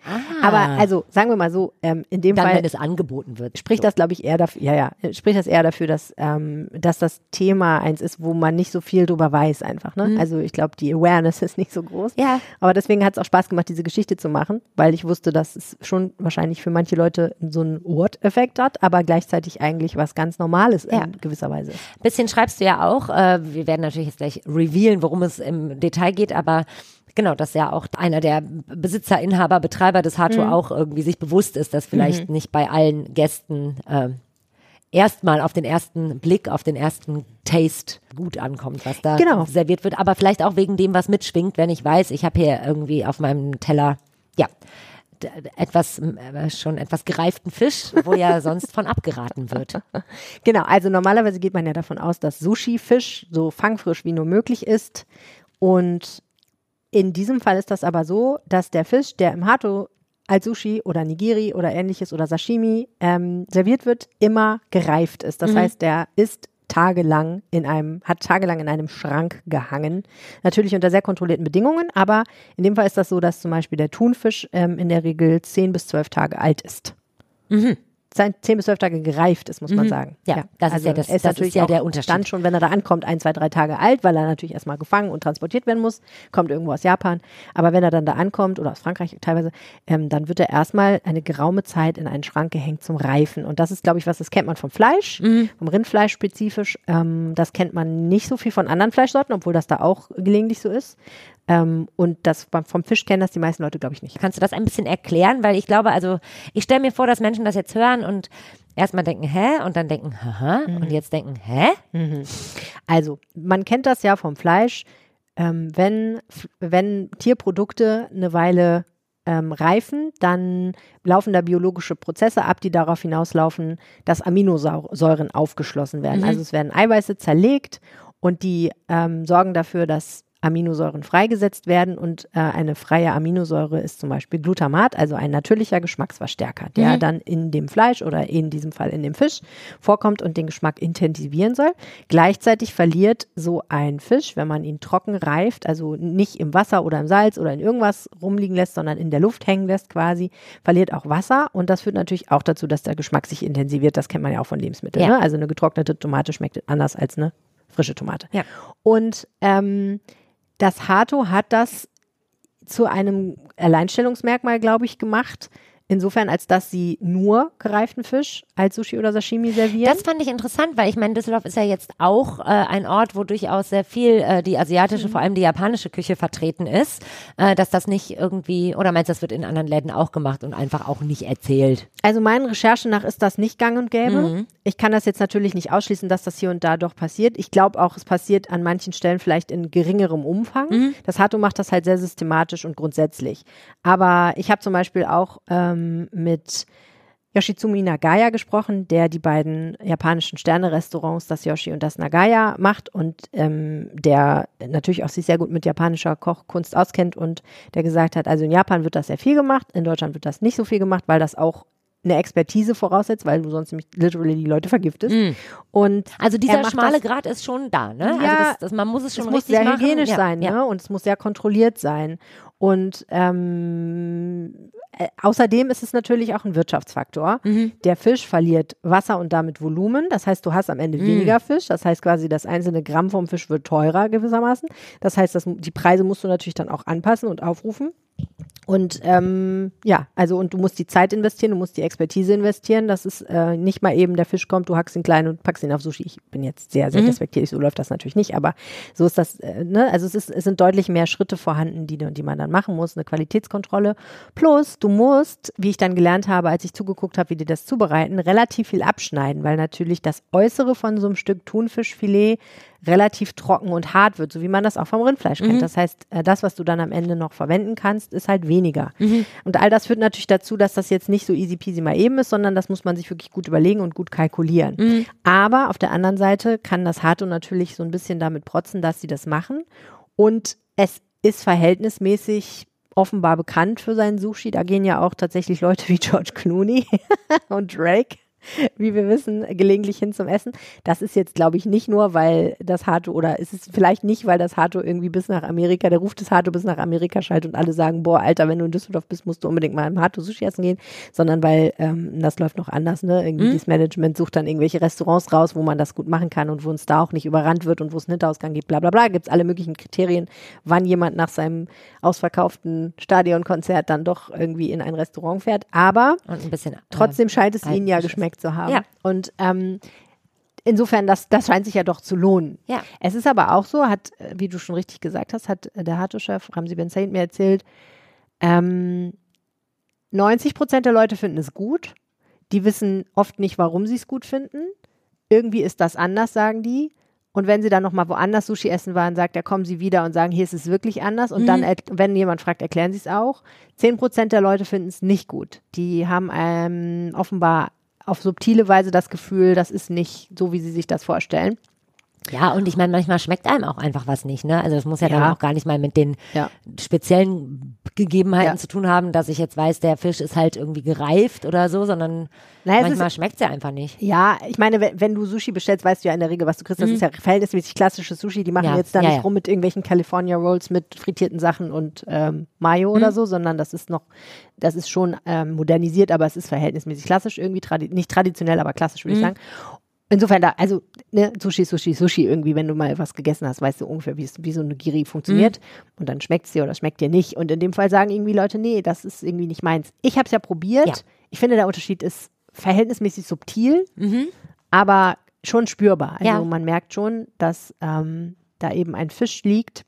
Ah. Aber also, sagen wir mal so, ähm, in dem Dann, Fall wenn es angeboten wird. spricht so. das, glaube ich, eher dafür, ja, ja, spricht das eher dafür, dass, ähm, dass das Thema eins ist, wo man nicht so viel drüber weiß einfach, ne? Mhm. Also ich glaube, die Awareness ist nicht so groß. Ja. Aber deswegen hat es auch Spaß gemacht, diese Geschichte zu machen, weil ich wusste, dass es schon wahrscheinlich für manche Leute so einen What-Effekt hat, aber gleichzeitig eigentlich was ganz Normales Ja. in gewisser Weise ist. Bisschen schreibst du ja auch, äh, wir werden natürlich jetzt gleich revealen, worum es im Detail geht, aber genau, dass ja auch einer der Besitzer, Inhaber, Betreiber des Hato Mhm. auch irgendwie sich bewusst ist, dass vielleicht nicht bei allen Gästen äh, erstmal auf den ersten Blick, auf den ersten Taste gut ankommt, was da Genau. serviert wird, aber vielleicht auch wegen dem, was mitschwingt, wenn ich weiß, ich habe hier irgendwie auf meinem Teller, ja, d- etwas, äh, schon etwas gereiften Fisch, wo ja sonst von abgeraten wird. Genau, also normalerweise geht man ja davon aus, dass Sushi-Fisch so fangfrisch wie nur möglich ist. Und in diesem Fall ist das aber so, dass der Fisch, der im Hato als Sushi oder Nigiri oder ähnliches oder Sashimi ähm, serviert wird, immer gereift ist. Das heißt, der ist tagelang in einem, hat tagelang in einem Schrank gehangen. Natürlich unter sehr kontrollierten Bedingungen, aber in dem Fall ist das so, dass zum Beispiel der Thunfisch ähm, in der Regel zehn bis zwölf Tage alt ist. Sein zehn bis zwölf Tage gereift ist, muss man sagen. Ja, das ist ja das- er ist das natürlich ist ja auch der Unterschied. Dann schon, wenn er da ankommt, ein, zwei, drei Tage alt, weil er natürlich erstmal gefangen und transportiert werden muss, kommt irgendwo aus Japan. Aber wenn er dann da ankommt oder aus Frankreich teilweise, ähm, dann wird er erstmal eine geraume Zeit in einen Schrank gehängt zum Reifen. Und das ist, glaube ich, was, das kennt man vom Fleisch, Mhm. vom Rindfleisch spezifisch. Ähm, das kennt man nicht so viel von anderen Fleischsorten, obwohl das da auch gelegentlich so ist. Ähm, und das beim- vom Fisch kennen das die meisten Leute, glaube ich, nicht. Kannst du das ein bisschen erklären? Weil ich glaube, also ich stelle mir vor, dass Menschen das jetzt hören und erstmal denken, hä? Und dann denken, haha. Und jetzt denken, hä? Also, man kennt das ja vom Fleisch, ähm, wenn, wenn Tierprodukte eine Weile ähm, reifen, dann laufen da biologische Prozesse ab, die darauf hinauslaufen, dass Aminosäuren aufgeschlossen werden. Mhm. Also es werden Eiweiße zerlegt und die ähm, sorgen dafür, dass Aminosäuren freigesetzt werden und äh, eine freie Aminosäure ist zum Beispiel Glutamat, also ein natürlicher Geschmacksverstärker, der Mhm. dann in dem Fleisch oder in diesem Fall in dem Fisch vorkommt und den Geschmack intensivieren soll. Gleichzeitig verliert so ein Fisch, wenn man ihn trocken reift, also nicht im Wasser oder im Salz oder in irgendwas rumliegen lässt, sondern in der Luft hängen lässt quasi, verliert auch Wasser und das führt natürlich auch dazu, dass der Geschmack sich intensiviert. Das kennt man ja auch von Lebensmitteln. Ja. Ne? Also eine getrocknete Tomate schmeckt anders als eine frische Tomate. Ja. Und ähm, das Hato hat das zu einem Alleinstellungsmerkmal, glaube ich, gemacht. Insofern, als dass sie nur gereiften Fisch als Sushi oder Sashimi servieren. Das fand ich interessant, weil ich meine, Düsseldorf ist ja jetzt auch äh, ein Ort, wo durchaus sehr viel äh, die asiatische, vor allem die japanische Küche vertreten ist, äh, dass das nicht irgendwie, oder meinst du, das wird in anderen Läden auch gemacht und einfach auch nicht erzählt? Also meinen Recherchen nach ist das nicht gang und gäbe. Ich kann das jetzt natürlich nicht ausschließen, dass das hier und da doch passiert. Ich glaube auch, es passiert an manchen Stellen vielleicht in geringerem Umfang. Das Hato macht das halt sehr systematisch und grundsätzlich. Aber ich habe zum Beispiel auch ähm, mit Yoshitsumi Nagaya gesprochen, der die beiden japanischen Sterne-Restaurants, das Yoshi und das Nagaya, macht und ähm, der natürlich auch sich sehr gut mit japanischer Kochkunst auskennt und der gesagt hat, also in Japan wird das sehr viel gemacht, in Deutschland wird das nicht so viel gemacht, weil das auch eine Expertise voraussetzt, weil du sonst nämlich literally die Leute vergiftest. Mm. Und Also er dieser macht schmale das, Grad ist schon da, ne? Ja, also das, das, man muss es schon es muss richtig sehr machen. hygienisch ja, sein, ja. ne? Und es muss sehr kontrolliert sein. Und ähm, äh, außerdem ist es natürlich auch ein Wirtschaftsfaktor. Mhm. Der Fisch verliert Wasser und damit Volumen. Das heißt, du hast am Ende Mhm. weniger Fisch. Das heißt quasi, das einzelne Gramm vom Fisch wird teurer gewissermaßen. Das heißt, das, die Preise musst du natürlich dann auch anpassen und aufrufen. Und ähm, ja, also und du musst die Zeit investieren, du musst die Expertise investieren. Das ist äh, nicht mal eben, der Fisch kommt, du hackst ihn klein und packst ihn auf Sushi. Ich bin jetzt sehr, sehr Mhm. despektierlich, so läuft das natürlich nicht, aber so ist das, äh, ne? Also es, ist, es sind deutlich mehr Schritte vorhanden, die, die man dann machen muss, eine Qualitätskontrolle. Plus, du musst, wie ich dann gelernt habe, als ich zugeguckt habe, wie die das zubereiten, relativ viel abschneiden, weil natürlich das Äußere von so einem Stück Thunfischfilet relativ trocken und hart wird, so wie man das auch vom Rindfleisch kennt. Mhm. Das heißt, äh, das, was du dann am Ende noch verwenden kannst, ist halt weniger. Mhm. Und all das führt natürlich dazu, dass das jetzt nicht so easy peasy mal eben ist, sondern das muss man sich wirklich gut überlegen und gut kalkulieren. Mhm. Aber auf der anderen Seite kann das Hato natürlich so ein bisschen damit protzen, dass sie das machen. Und es ist verhältnismäßig offenbar bekannt für seinen Sushi. Da gehen ja auch tatsächlich Leute wie George Clooney und Drake wie wir wissen, gelegentlich hin zum Essen. Das ist jetzt, glaube ich, nicht nur, weil das Hato, oder ist es vielleicht nicht, weil das Hato irgendwie bis nach Amerika, der Ruf des Hato bis nach Amerika schallt und alle sagen, boah, Alter, wenn du in Düsseldorf bist, musst du unbedingt mal im Hato Sushi essen gehen, sondern weil ähm, das läuft noch anders, ne? Irgendwie mhm. das Management sucht dann irgendwelche Restaurants raus, wo man das gut machen kann und wo uns da auch nicht überrannt wird und wo es einen Hinterausgang gibt, bla bla bla. Gibt es alle möglichen Kriterien, wann jemand nach seinem ausverkauften Stadionkonzert dann doch irgendwie in ein Restaurant fährt. Aber und ein bisschen, trotzdem äh, scheint es ihnen ja geschmeckt zu haben. Ja. Und ähm, insofern, das, das scheint sich ja doch zu lohnen. Ja. Es ist aber auch so, hat, wie du schon richtig gesagt hast, hat der Hato-Chef Ramzi Ben Said mir erzählt, ähm, neunzig Prozent der Leute finden es gut. Die wissen oft nicht, warum sie es gut finden. Irgendwie ist das anders, sagen die. Und wenn sie dann nochmal woanders Sushi essen waren, sagt er, kommen sie wieder und sagen, hier ist es wirklich anders. Und mhm. dann, wenn jemand fragt, erklären sie es auch. zehn Prozent der Leute finden es nicht gut. Die haben ähm, offenbar auf subtile Weise das Gefühl, das ist nicht so, wie sie sich das vorstellen. Ja, und ich meine, manchmal schmeckt einem auch einfach was nicht, ne? Also das muss ja, ja. dann auch gar nicht mal mit den ja. speziellen Gegebenheiten ja. zu tun haben, dass ich jetzt weiß, der Fisch ist halt irgendwie gereift oder so, sondern naja, manchmal schmeckt es ja einfach nicht. Ja, ich meine, wenn, wenn du Sushi bestellst, weißt du ja in der Regel, was du kriegst. Das mhm. ist ja verhältnismäßig klassisches Sushi. Die machen ja. jetzt da ja, nicht ja. rum mit irgendwelchen California Rolls mit frittierten Sachen und ähm, Mayo mhm. oder so, sondern das ist noch, das ist schon ähm, modernisiert, aber es ist verhältnismäßig klassisch irgendwie, tradi- nicht traditionell, aber klassisch, würde mhm. ich sagen. Insofern da, also ne, Sushi, Sushi, Sushi irgendwie, wenn du mal was gegessen hast, weißt du ungefähr, wie, wie so eine Giri funktioniert mhm. und dann schmeckt es dir oder schmeckt dir nicht. Und in dem Fall sagen irgendwie Leute, nee, das ist irgendwie nicht meins. Ich habe es ja probiert. Ja. Ich finde, der Unterschied ist verhältnismäßig subtil, mhm. aber schon spürbar. Also ja. man merkt schon, dass ähm, da eben ein Fisch liegt,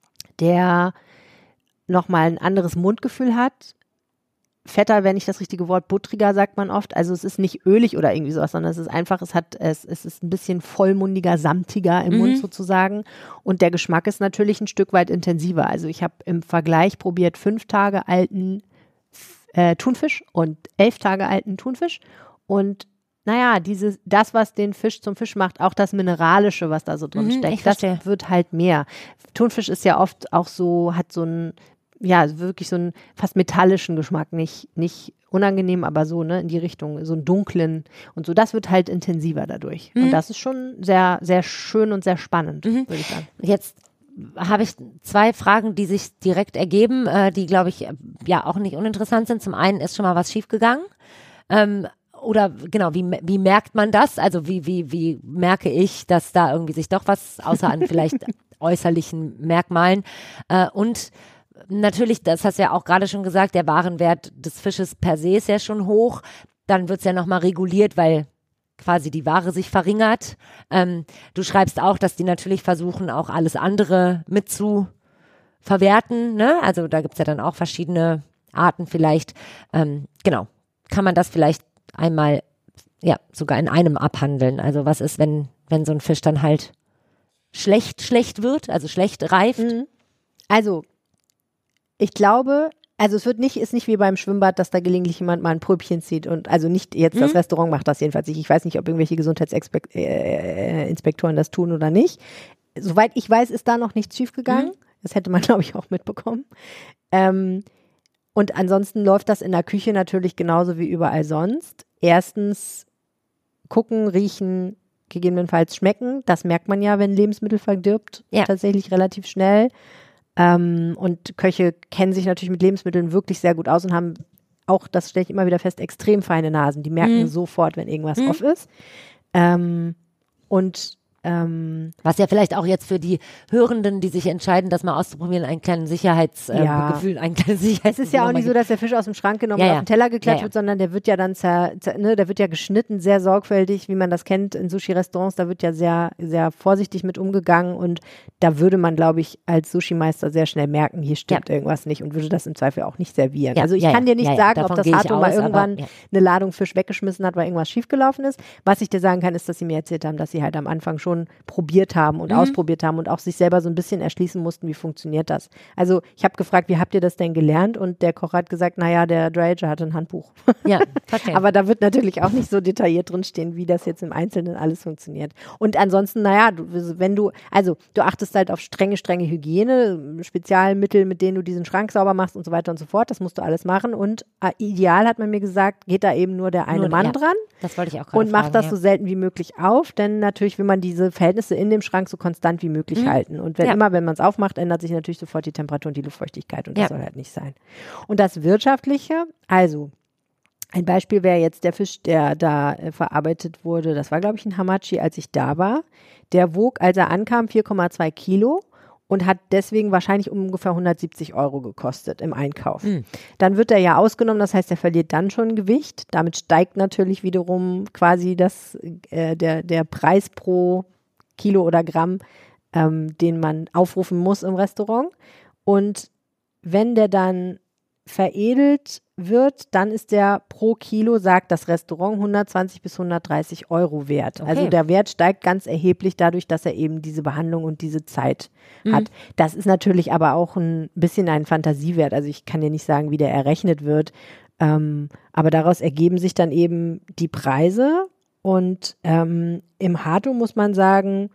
der nochmal ein anderes Mundgefühl hat. Fetter, wenn nicht das richtige Wort, buttriger sagt man oft. Also es ist nicht ölig oder irgendwie sowas, sondern es ist einfach, es hat, es, es ist ein bisschen vollmundiger, samtiger im mhm. Mund sozusagen. Und der Geschmack ist natürlich ein Stück weit intensiver. Also ich habe im Vergleich probiert fünf Tage alten äh, Thunfisch und elf Tage alten Thunfisch. Und naja, dieses, das, was den Fisch zum Fisch macht, auch das Mineralische, was da so drin mhm, steckt, das wird halt mehr. Thunfisch ist ja oft auch so, hat so ein ja, wirklich so einen fast metallischen Geschmack, nicht, nicht unangenehm, aber so, ne, in die Richtung, so einen dunklen und so, das wird halt intensiver dadurch. Mhm. Und das ist schon sehr, sehr schön und sehr spannend, mhm. würde ich sagen. Jetzt habe ich zwei Fragen, die sich direkt ergeben, äh, die, glaube ich, ja auch nicht uninteressant sind. Zum einen ist schon mal was schiefgegangen. Ähm, oder genau, wie, wie merkt man das? Also wie, wie, wie merke ich, dass da irgendwie sich doch was, außer an vielleicht äußerlichen Merkmalen äh, und natürlich, das hast du ja auch gerade schon gesagt, der Warenwert des Fisches per se ist ja schon hoch. Dann wird es ja nochmal reguliert, weil quasi die Ware sich verringert. Ähm, du schreibst auch, dass die natürlich versuchen, auch alles andere mit zu verwerten. Ne? Also da gibt es ja dann auch verschiedene Arten vielleicht. Ähm, genau, kann man das vielleicht einmal ja sogar in einem abhandeln. Also was ist, wenn, wenn so ein Fisch dann halt schlecht, schlecht wird, also schlecht reift? Mhm. Also ich glaube, also es wird nicht, ist nicht wie beim Schwimmbad, dass da gelegentlich jemand mal ein Pröbchen zieht und also nicht jetzt, mhm. das Restaurant macht das jedenfalls nicht. Ich weiß nicht, ob irgendwelche Gesundheitsinspektoren das tun oder nicht. Soweit ich weiß, ist da noch nichts schiefgegangen. Mhm. Das hätte man, glaube ich, auch mitbekommen. Ähm, und ansonsten läuft das in der Küche natürlich genauso wie überall sonst. Erstens gucken, riechen, gegebenenfalls schmecken. Das merkt man ja, wenn Lebensmittel verdirbt, ja. tatsächlich relativ schnell. Ähm, und Köche kennen sich natürlich mit Lebensmitteln wirklich sehr gut aus und haben auch, das stelle ich immer wieder fest, extrem feine Nasen. Die merken mhm. sofort, wenn irgendwas mhm. off ist. Ähm, und Ähm, Was ja vielleicht auch jetzt für die Hörenden, die sich entscheiden, das mal auszuprobieren, ein kleines Sicherheitsgefühl, äh, ja. ein kleines Sicherheitsgefühl. Es ist ja auch nicht so, dass der Fisch aus dem Schrank genommen ja, und ja. auf den Teller geklatscht ja, ja. wird, sondern der wird ja dann zer, zer, ne, der wird ja geschnitten, sehr sorgfältig, wie man das kennt in Sushi-Restaurants. Da wird ja sehr, sehr vorsichtig mit umgegangen und da würde man, glaube ich, als Sushi-Meister sehr schnell merken, hier stimmt ja. irgendwas nicht und würde das im Zweifel auch nicht servieren. Ja, also ich ja, kann dir nicht ja, sagen, ja. ob das Hato mal irgendwann eine Ladung Fisch weggeschmissen hat, weil irgendwas schiefgelaufen ist. Was ich dir sagen kann, ist, dass sie mir erzählt haben, dass sie halt am Anfang schon schon probiert haben und mhm. ausprobiert haben und auch sich selber so ein bisschen erschließen mussten, wie funktioniert das. Also ich habe gefragt, wie habt ihr das denn gelernt? Und der Koch hat gesagt, naja, der Dry-Ager hatte ein Handbuch. Ja, verstehe. Aber da wird natürlich auch nicht so detailliert drinstehen, wie das jetzt im Einzelnen alles funktioniert. Und ansonsten, naja, du, wenn du, also du achtest halt auf strenge, strenge Hygiene, Spezialmittel, mit denen du diesen Schrank sauber machst und so weiter und so fort. Das musst du alles machen. Und äh, ideal, hat man mir gesagt, geht da eben nur der eine nur, Mann ja, dran. Das wollte ich auch gerade Und macht fragen, das ja. so selten wie möglich auf, denn natürlich will man diese Verhältnisse in dem Schrank so konstant wie möglich mhm. halten. Und wenn ja. immer, wenn man es aufmacht, ändert sich natürlich sofort die Temperatur und die Luftfeuchtigkeit und das ja. soll halt nicht sein. Und das Wirtschaftliche, also ein Beispiel wäre jetzt der Fisch, der da äh, verarbeitet wurde, das war glaube ich ein Hamachi, als ich da war. Der wog, als er ankam, vier Komma zwei Kilo. Und hat deswegen wahrscheinlich ungefähr hundertsiebzig Euro gekostet im Einkauf. Mhm. Dann wird er ja ausgenommen, das heißt, er verliert dann schon Gewicht. Damit steigt natürlich wiederum quasi das, äh, der, der Preis pro Kilo oder Gramm, ähm, den man aufrufen muss im Restaurant. Und wenn der dann veredelt wird, dann ist der pro Kilo, sagt das Restaurant, hundertzwanzig bis hundertdreißig Euro wert. Okay. Also der Wert steigt ganz erheblich dadurch, dass er eben diese Behandlung und diese Zeit mhm. hat. Das ist natürlich aber auch ein bisschen ein Fantasiewert. Also ich kann dir nicht sagen, wie der errechnet wird. Ähm, aber daraus ergeben sich dann eben die Preise. Und ähm, im Hato muss man sagen,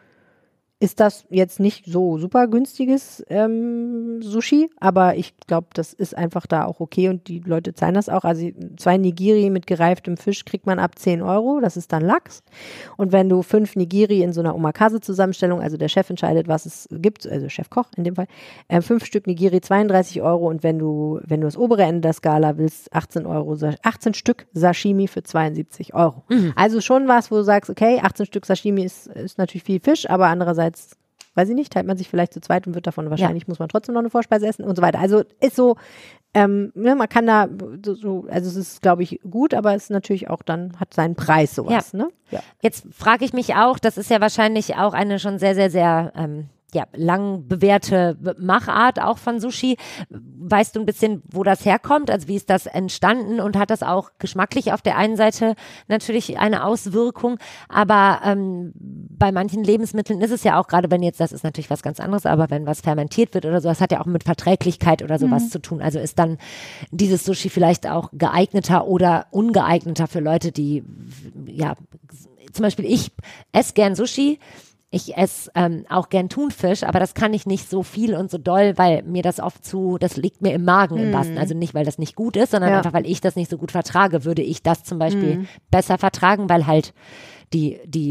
ist das jetzt nicht so super günstiges ähm, Sushi, aber ich glaube, das ist einfach da auch okay und die Leute zahlen das auch. Also zwei Nigiri mit gereiftem Fisch kriegt man ab zehn Euro, das ist dann Lachs. Und wenn du fünf Nigiri in so einer Omakase-Zusammenstellung, also der Chef entscheidet, was es gibt, also Chefkoch in dem Fall, äh, fünf Stück Nigiri zweiunddreißig Euro und wenn du, wenn du das obere Ende der Skala willst, achtzehn Euro, achtzehn Stück Sashimi für zweiundsiebzig Euro. Mhm. Also schon was, wo du sagst, okay, achtzehn Stück Sashimi ist, ist natürlich viel Fisch, aber andererseits weiß ich nicht, teilt man sich vielleicht zu zweit und wird davon wahrscheinlich, ja. muss man trotzdem noch eine Vorspeise essen und so weiter. Also ist so, ähm, ne, man kann da so, so, also es ist, glaube ich, gut, aber es ist natürlich auch dann, hat seinen Preis sowas. Ja. Ne? Ja. Jetzt frage ich mich auch, das ist ja wahrscheinlich auch eine schon sehr, sehr, sehr ähm, ja, lang bewährte Machart auch von Sushi. Weißt du ein bisschen, wo das herkommt? Also wie ist das entstanden und hat das auch geschmacklich auf der einen Seite natürlich eine Auswirkung, aber ähm, bei manchen Lebensmitteln ist es ja auch, gerade wenn jetzt, das ist natürlich was ganz anderes, aber wenn was fermentiert wird oder so, das hat ja auch mit Verträglichkeit oder sowas mhm. zu tun. Also ist dann dieses Sushi vielleicht auch geeigneter oder ungeeigneter für Leute, die, ja, zum Beispiel ich esse gern Sushi. Ich esse ähm, auch gern Thunfisch, aber das kann ich nicht so viel und so doll, weil mir das oft zu, das liegt mir im Magen mm. im wahrsten. Also nicht, weil das nicht gut ist, sondern ja. einfach, weil ich das nicht so gut vertrage, würde ich das zum Beispiel mm. besser vertragen, weil halt die, die,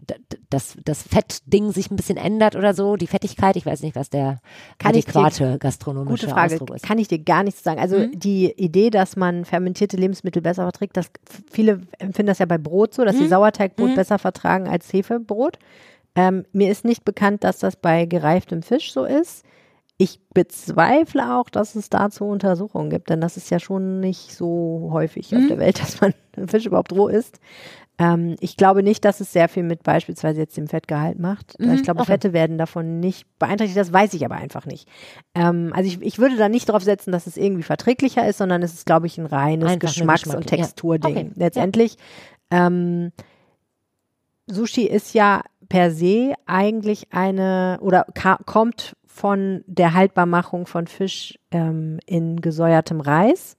das, das Fettding sich ein bisschen ändert oder so, die Fettigkeit, ich weiß nicht, was der kann adäquate gastronomische gute Frage, Ausdruck ist. Kann ich dir gar nichts sagen. Also mhm. die Idee, dass man fermentierte Lebensmittel besser verträgt, das, viele empfinden das ja bei Brot so, dass mhm. sie Sauerteigbrot mhm. besser vertragen als Hefebrot. Ähm, mir ist nicht bekannt, dass das bei gereiftem Fisch so ist. Ich bezweifle auch, dass es dazu Untersuchungen gibt, denn das ist ja schon nicht so häufig mhm. auf der Welt, dass man Fisch überhaupt roh isst. Ähm, ich glaube nicht, dass es sehr viel mit beispielsweise jetzt dem Fettgehalt macht. Mhm. Ich glaube, okay. Fette werden davon nicht beeinträchtigt, das weiß ich aber einfach nicht. Ähm, also ich, ich würde da nicht drauf setzen, dass es irgendwie verträglicher ist, sondern es ist, glaube ich, ein reines einfach Geschmacks- Geschmack, und Texturding. Ja. Okay. Letztendlich, ja. ähm, Sushi ist ja per se eigentlich eine oder ka- kommt von der Haltbarmachung von Fisch ähm, in gesäuertem Reis.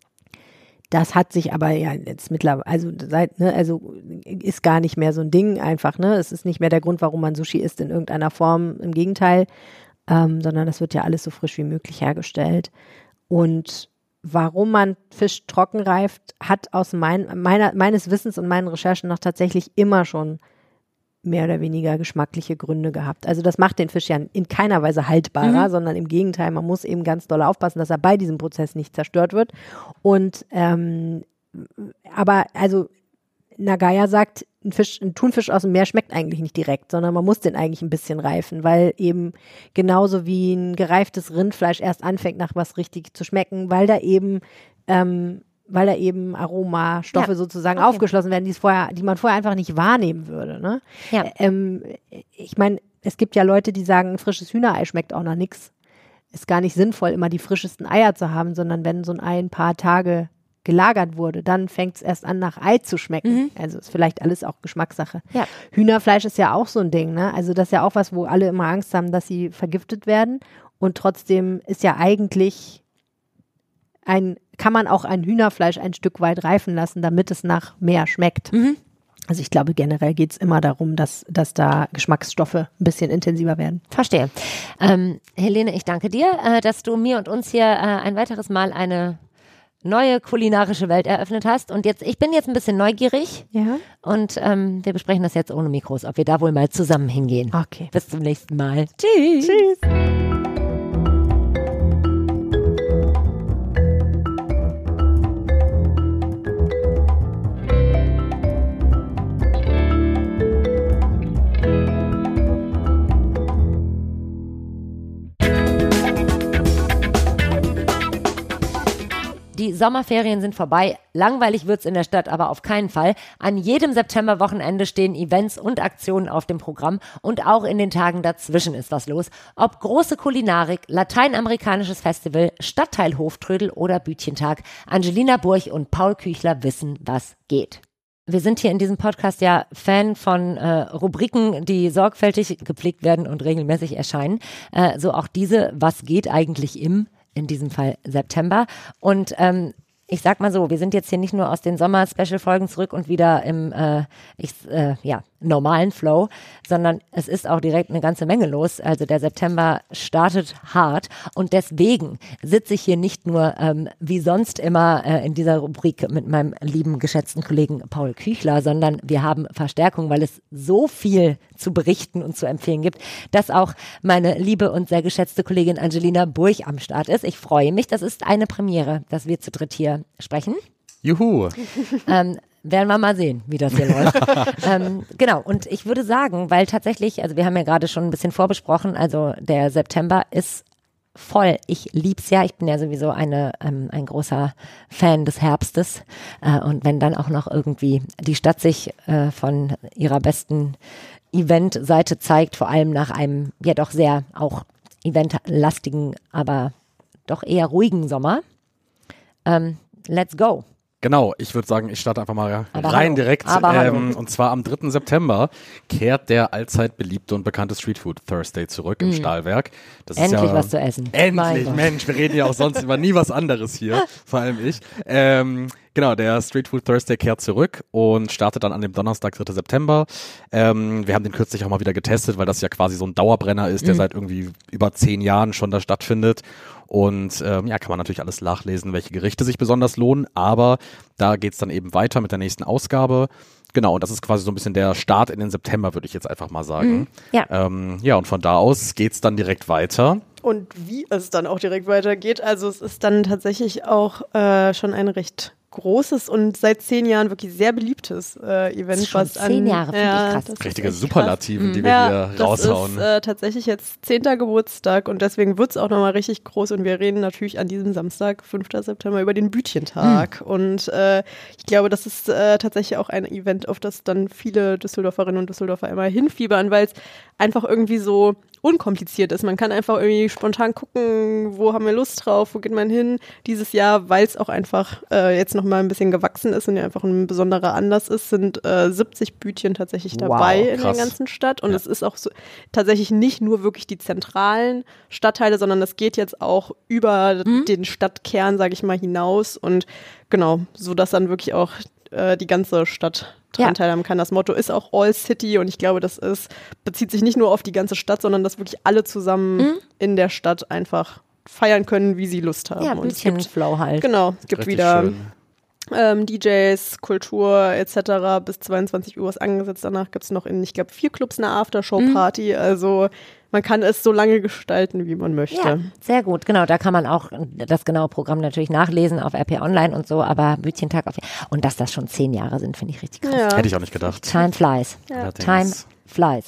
Das hat sich aber ja jetzt mittlerweile, also seit, ne, also ist gar nicht mehr so ein Ding einfach, ne? Es ist nicht mehr der Grund, warum man Sushi isst in irgendeiner Form, im Gegenteil, ähm, sondern das wird ja alles so frisch wie möglich hergestellt. Und warum man Fisch trocken reift, hat aus mein, meiner, meines Wissens und meinen Recherchen nach tatsächlich immer schon mehr oder weniger geschmackliche Gründe gehabt. Also das macht den Fisch ja in keiner Weise haltbarer, mhm. sondern im Gegenteil, man muss eben ganz doll aufpassen, dass er bei diesem Prozess nicht zerstört wird. Und ähm, aber also Nagaya sagt, ein Fisch, ein Thunfisch aus dem Meer schmeckt eigentlich nicht direkt, sondern man muss den eigentlich ein bisschen reifen, weil eben genauso wie ein gereiftes Rindfleisch erst anfängt, nach was richtig zu schmecken, weil da eben ähm, weil da eben Aromastoffe ja. sozusagen okay. aufgeschlossen werden, die es vorher, die man vorher einfach nicht wahrnehmen würde. Ne? Ja. Ähm, ich meine, es gibt ja Leute, die sagen, ein frisches Hühnerei schmeckt auch nach nichts. Ist gar nicht sinnvoll, immer die frischesten Eier zu haben, sondern wenn so ein Ei ein paar Tage gelagert wurde, dann fängt es erst an, nach Ei zu schmecken. Mhm. Also ist vielleicht alles auch Geschmackssache. Ja. Hühnerfleisch ist ja auch so ein Ding, ne? Also das ist ja auch was, wo alle immer Angst haben, dass sie vergiftet werden. Und trotzdem ist ja eigentlich ein, kann man auch ein Hühnerfleisch ein Stück weit reifen lassen, damit es nach mehr schmeckt. Mhm. Also ich glaube, generell geht es immer darum, dass, dass da Geschmacksstoffe ein bisschen intensiver werden. Verstehe. Ähm, Helene, ich danke dir, äh, dass du mir und uns hier äh, ein weiteres Mal eine neue kulinarische Welt eröffnet hast. Und jetzt, ich bin jetzt ein bisschen neugierig. Ja. Und ähm, wir besprechen das jetzt ohne Mikros, ob wir da wohl mal zusammen hingehen. Okay. Bis zum nächsten Mal. Tschüss. Tschüss. Die Sommerferien sind vorbei. Langweilig wird's in der Stadt aber auf keinen Fall. An jedem Septemberwochenende stehen Events und Aktionen auf dem Programm und auch in den Tagen dazwischen ist was los. Ob große Kulinarik, lateinamerikanisches Festival, Stadtteil-Hoftrödel oder Bütchentag. Angelina Burch und Paul Küchler wissen, was geht. Wir sind hier in diesem Podcast ja Fan von äh, Rubriken, die sorgfältig gepflegt werden und regelmäßig erscheinen. Äh, so auch diese, was geht eigentlich im in diesem Fall September. Und ähm, ich sag mal so, wir sind jetzt hier nicht nur aus den Sommer-Special-Folgen zurück und wieder im äh, ich, äh, ja, normalen Flow, sondern es ist auch direkt eine ganze Menge los. Also der September startet hart und deswegen sitze ich hier nicht nur ähm, wie sonst immer äh, in dieser Rubrik mit meinem lieben, geschätzten Kollegen Paul Küchler, sondern wir haben Verstärkung, weil es so viel zu berichten und zu empfehlen gibt, dass auch meine liebe und sehr geschätzte Kollegin Angelina Burch am Start ist. Ich freue mich, das ist eine Premiere, dass wir zu dritt hier sprechen. Juhu. Ähm, werden wir mal sehen, wie das hier läuft. ähm, genau, und ich würde sagen, weil tatsächlich, also wir haben ja gerade schon ein bisschen vorbesprochen, also der September ist voll. Ich lieb's ja, ich bin ja sowieso eine ähm, ein großer Fan des Herbstes äh, und wenn dann auch noch irgendwie die Stadt sich äh, von ihrer besten Event-Seite zeigt, vor allem nach einem ja doch sehr auch eventlastigen, aber doch eher ruhigen Sommer. Ähm, let's go. Genau, ich würde sagen, ich starte einfach mal Aber rein hallo. direkt. Aber Ähm, und zwar am dritten September kehrt der allzeit beliebte und bekannte Streetfood Thursday zurück im Stahlwerk. Das Endlich ist ja, was zu essen. Mein Endlich, Gott. Mensch, wir reden ja auch sonst über nie was anderes hier, vor allem ich. Ähm, genau, der Streetfood Thursday kehrt zurück und startet dann an dem Donnerstag, dritten September. Ähm, wir haben den kürzlich auch mal wieder getestet, weil das ja quasi so ein Dauerbrenner ist, der seit irgendwie über zehn Jahren schon da stattfindet. Und ähm, ja, kann man natürlich alles nachlesen, welche Gerichte sich besonders lohnen, aber da geht's dann eben weiter mit der nächsten Ausgabe. Genau, und das ist quasi so ein bisschen der Start in den September, würde ich jetzt einfach mal sagen. Mhm, ja. Ähm, ja, und von da aus geht's dann direkt weiter. Und wie es dann auch direkt weitergeht, also es ist dann tatsächlich auch äh, schon ein recht großes und seit zehn Jahren wirklich sehr beliebtes äh, Event. Das ist schon was an, zehn Jahre, finde ja, ich krass. das ist Richtige echt Superlativen, Mhm. die wir ja, hier raushauen. Das ist äh, tatsächlich jetzt zehnter Geburtstag und deswegen wird es auch nochmal richtig groß und wir reden natürlich an diesem Samstag, fünften September, über den Bütchentag. Mhm. Und äh, ich glaube, das ist äh, tatsächlich auch ein Event, auf das dann viele Düsseldorferinnen und Düsseldorfer immer hinfiebern, weil es einfach irgendwie so unkompliziert ist. Man kann einfach irgendwie spontan gucken, wo haben wir Lust drauf, wo geht man hin dieses Jahr, weil es auch einfach äh, jetzt nochmal ein bisschen gewachsen ist und ja einfach ein besonderer Anlass ist, sind äh, siebzig Bütchen tatsächlich dabei Wow, in krass. der ganzen Stadt und Ja. es ist auch so, tatsächlich nicht nur wirklich die zentralen Stadtteile, sondern es geht jetzt auch über Mhm. den Stadtkern, sage ich mal, hinaus und genau, so dass dann wirklich auch äh, die ganze Stadt dran Ja. teilhaben kann. Das Motto ist auch All City und ich glaube, das ist, bezieht sich nicht nur auf die ganze Stadt, sondern dass wirklich alle zusammen Mhm. in der Stadt einfach feiern können, wie sie Lust haben. Ja, und es gibt, Bütchenflow halt. genau, es gibt Richtig wieder schön. ähm, D Js, Kultur et cetera. Bis zweiundzwanzig Uhr ist angesetzt. Danach gibt es noch in, ich glaube, vier Clubs eine Aftershow-Party. Also man kann es so lange gestalten, wie man möchte. Ja, sehr gut. Genau, da kann man auch das genaue Programm natürlich nachlesen auf R P Online und so, aber Bütchentag auf und dass das schon zehn Jahre sind, finde ich richtig krass. Ja. Hätte ich auch nicht gedacht. Time flies. Allerdings. Time flies.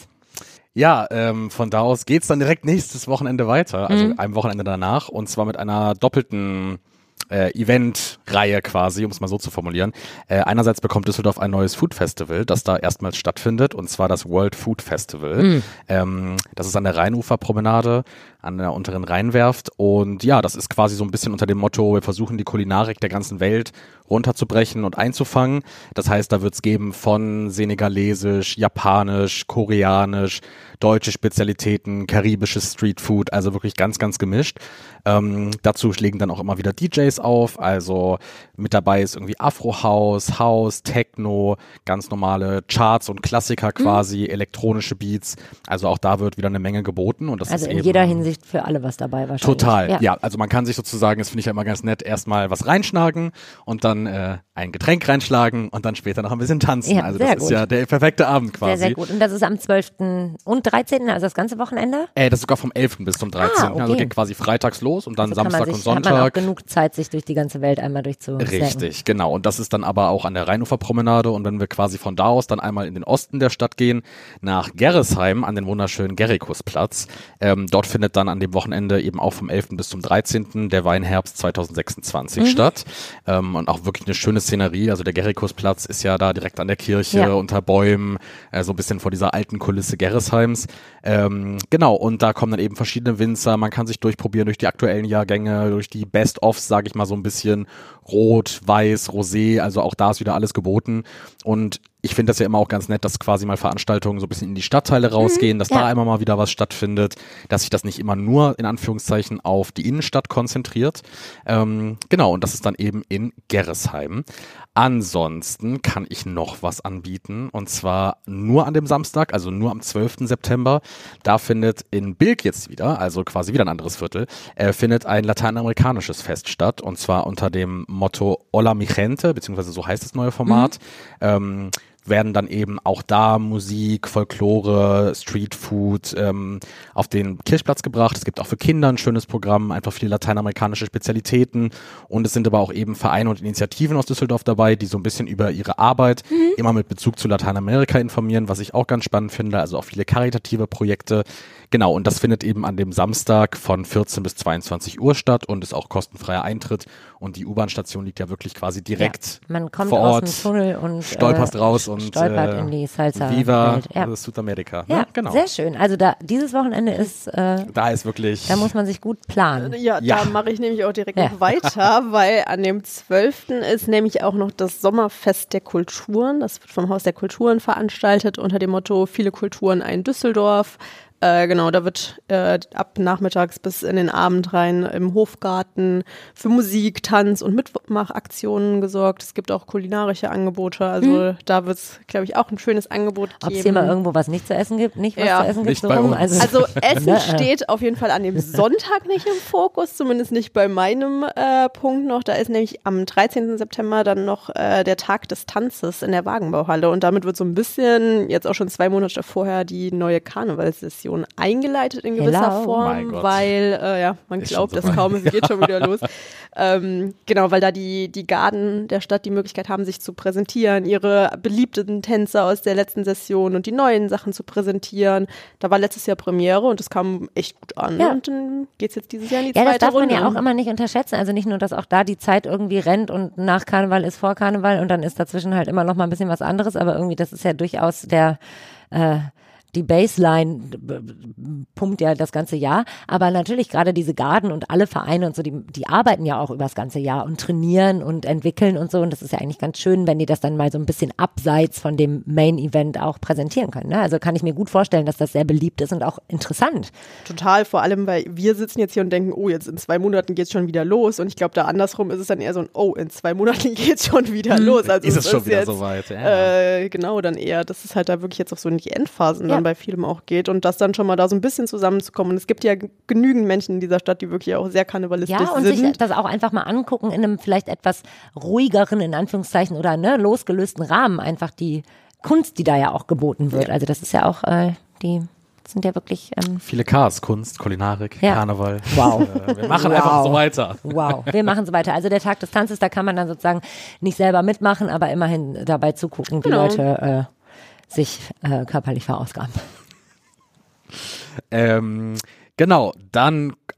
Ja, ähm, von da aus geht's dann direkt nächstes Wochenende weiter, also Mhm. einem Wochenende danach, und zwar mit einer doppelten äh, Event-Reihe quasi, um es mal so zu formulieren. Äh, einerseits bekommt Düsseldorf ein neues Food Festival, das da erstmals stattfindet, und zwar das World Food Festival. Mhm. Ähm, das ist an der Rheinuferpromenade, an der unteren Rheinwerft. Und ja, das ist quasi so ein bisschen unter dem Motto, wir versuchen die Kulinarik der ganzen Welt runterzubrechen und einzufangen. Das heißt, da wird es geben von senegalesisch, japanisch, koreanisch, deutsche Spezialitäten, karibisches Streetfood, also wirklich ganz, ganz gemischt. Ähm, dazu legen dann auch immer wieder D Js auf, also mit dabei ist irgendwie Afro-House, House, Techno, ganz normale Charts und Klassiker quasi, mhm. elektronische Beats, also auch da wird wieder eine Menge geboten. Und das also ist in eben jeder Hinsicht für alle was dabei wahrscheinlich. Total, ja. ja. Also man kann sich sozusagen, das finde ich ja immer ganz nett, erstmal was reinschnagen und dann äh, ein Getränk reinschlagen und dann später noch ein bisschen tanzen. Ja, also das gut. ist ja der perfekte Abend quasi. Sehr, sehr gut. Und das ist am zwölften und dreizehnten, also das ganze Wochenende? Äh, das ist sogar vom elften bis zum dreizehnten Ah, okay. Also geht quasi freitags los und dann Also kann Samstag man und sich, Sonntag. Hat man auch genug Zeit, sich durch die ganze Welt einmal durchzusnacken. Richtig, genau. Und das ist dann aber auch an der Rheinuferpromenade. Und wenn wir quasi von da aus dann einmal in den Osten der Stadt gehen, nach Gerresheim an den wunderschönen Gerrikusplatz, ähm, dort findet dann an dem Wochenende eben auch vom elften bis zum dreizehnten der Weinherbst zweitausendsechsundzwanzig mhm. statt. Ähm, und auch wirklich eine schöne Szenerie. Also der Gerrikusplatz ist ja da direkt an der Kirche, ja. unter Bäumen, äh, so ein bisschen vor dieser alten Kulisse Gerresheims. Ähm, genau, und da kommen dann eben verschiedene Winzer. Man kann sich durchprobieren durch die aktuellen Jahrgänge, durch die Best-ofs, sage ich mal so ein bisschen, Rot, Weiß, Rosé, also auch da ist wieder alles geboten. Und ich finde das ja immer auch ganz nett, dass quasi mal Veranstaltungen so ein bisschen in die Stadtteile rausgehen, dass ja. da immer mal wieder was stattfindet, dass sich das nicht immer nur in Anführungszeichen auf die Innenstadt konzentriert. Ähm, genau, und das ist dann eben in Gerresheim. Ansonsten kann ich noch was anbieten und zwar nur an dem Samstag, also nur am zwölften September. Da findet in Bilk jetzt wieder, also quasi wieder ein anderes Viertel, äh, findet ein lateinamerikanisches Fest statt und zwar unter dem Motto Hola mi gente, beziehungsweise so heißt das neue Format. Mhm. Ähm, werden dann eben auch da Musik, Folklore, Streetfood ähm, auf den Kirchplatz gebracht. Es gibt auch für Kinder ein schönes Programm, einfach viele lateinamerikanische Spezialitäten und es sind aber auch eben Vereine und Initiativen aus Düsseldorf dabei, die so ein bisschen über ihre Arbeit mhm. immer mit Bezug zu Lateinamerika informieren, was ich auch ganz spannend finde, also auch viele karitative Projekte. Genau, und das findet eben an dem Samstag von vierzehn bis zweiundzwanzig Uhr statt und ist auch kostenfreier Eintritt und die U-Bahn-Station liegt ja wirklich quasi direkt ja, man kommt vor Ort, aus dem Tunnel und stolperst äh, raus und stolpert äh, in die Salsa Viva ja. Südamerika. Ja, ne? Genau. Sehr schön. Also da dieses Wochenende ist äh, da ist wirklich da muss man sich gut planen. Ja, ja. da mache ich nämlich auch direkt ja. noch weiter, weil an dem zwölften ist nämlich auch noch das Sommerfest der Kulturen. Das wird vom Haus der Kulturen veranstaltet unter dem Motto Viele Kulturen, ein Düsseldorf. Äh, genau, da wird äh, ab nachmittags bis in den Abend rein im Hofgarten für Musik, Tanz und Mitmachaktionen gesorgt. Es gibt auch kulinarische Angebote, also mhm. da wird es, glaube ich, auch ein schönes Angebot geben. Ob es hier mal irgendwo was nicht zu essen gibt, nicht was ja, zu essen nicht gibt, bei so rum. uns. Also, also Essen steht auf jeden Fall an dem Sonntag nicht im Fokus, zumindest nicht bei meinem äh, Punkt noch. Da ist nämlich am dreizehnten September dann noch äh, der Tag des Tanzes in der Wagenbauhalle und damit wird so ein bisschen, jetzt auch schon zwei Monate vorher, die neue Karnevalssession eingeleitet in gewisser Hello. Form, weil, äh, ja, man Ist glaubt schon es so. kaum, es geht schon wieder los. Ähm, genau, weil da die, die Garden der Stadt die Möglichkeit haben, sich zu präsentieren, ihre beliebten Tänzer aus der letzten Session und die neuen Sachen zu präsentieren. Da war letztes Jahr Premiere und das kam echt gut an. Ja. Und dann geht es jetzt dieses Jahr in die ja, das zweite darf man Runde. ja auch immer nicht unterschätzen. Also nicht nur, dass auch da die Zeit irgendwie rennt und nach Karneval ist vor Karneval und dann ist dazwischen halt immer noch mal ein bisschen was anderes, aber irgendwie das ist ja durchaus der äh, die Baseline pumpt ja das ganze Jahr, aber natürlich gerade diese Garden und alle Vereine und so, die, die arbeiten ja auch über das ganze Jahr und trainieren und entwickeln und so und das ist ja eigentlich ganz schön, wenn die das dann mal so ein bisschen abseits von dem Main-Event auch präsentieren können. Ne? Also kann ich mir gut vorstellen, dass das sehr beliebt ist und auch interessant. Total, vor allem, weil wir sitzen jetzt hier und denken, oh, jetzt in zwei Monaten geht's schon wieder los und ich glaube, da andersrum ist es dann eher so ein, oh, in zwei Monaten geht's schon wieder los. Also ist es schon ist wieder jetzt, soweit. Ja. Äh, genau, dann eher, dass es halt da wirklich jetzt auch so in die Endphasen Ja. dann bei vielem auch geht und das dann schon mal da so ein bisschen zusammenzukommen. Und es gibt ja g- genügend Menschen in dieser Stadt, die wirklich auch sehr karnevalistisch Ja, und sind. sich das auch einfach mal angucken in einem vielleicht etwas ruhigeren, in Anführungszeichen, oder ne, losgelösten Rahmen, einfach die Kunst, die da ja auch geboten wird. Also das ist ja auch, äh, die sind ja wirklich ähm, Viele Ks, Kunst, Kulinarik, Ja. Karneval. Wow. Äh, wir machen Wow. einfach so weiter. Wow, wir machen so weiter. Also der Tag des Tanzes, da kann man dann sozusagen nicht selber mitmachen, aber immerhin dabei zugucken, wie Genau. Leute äh, sich äh, körperlich verausgaben. Ähm, genau, dann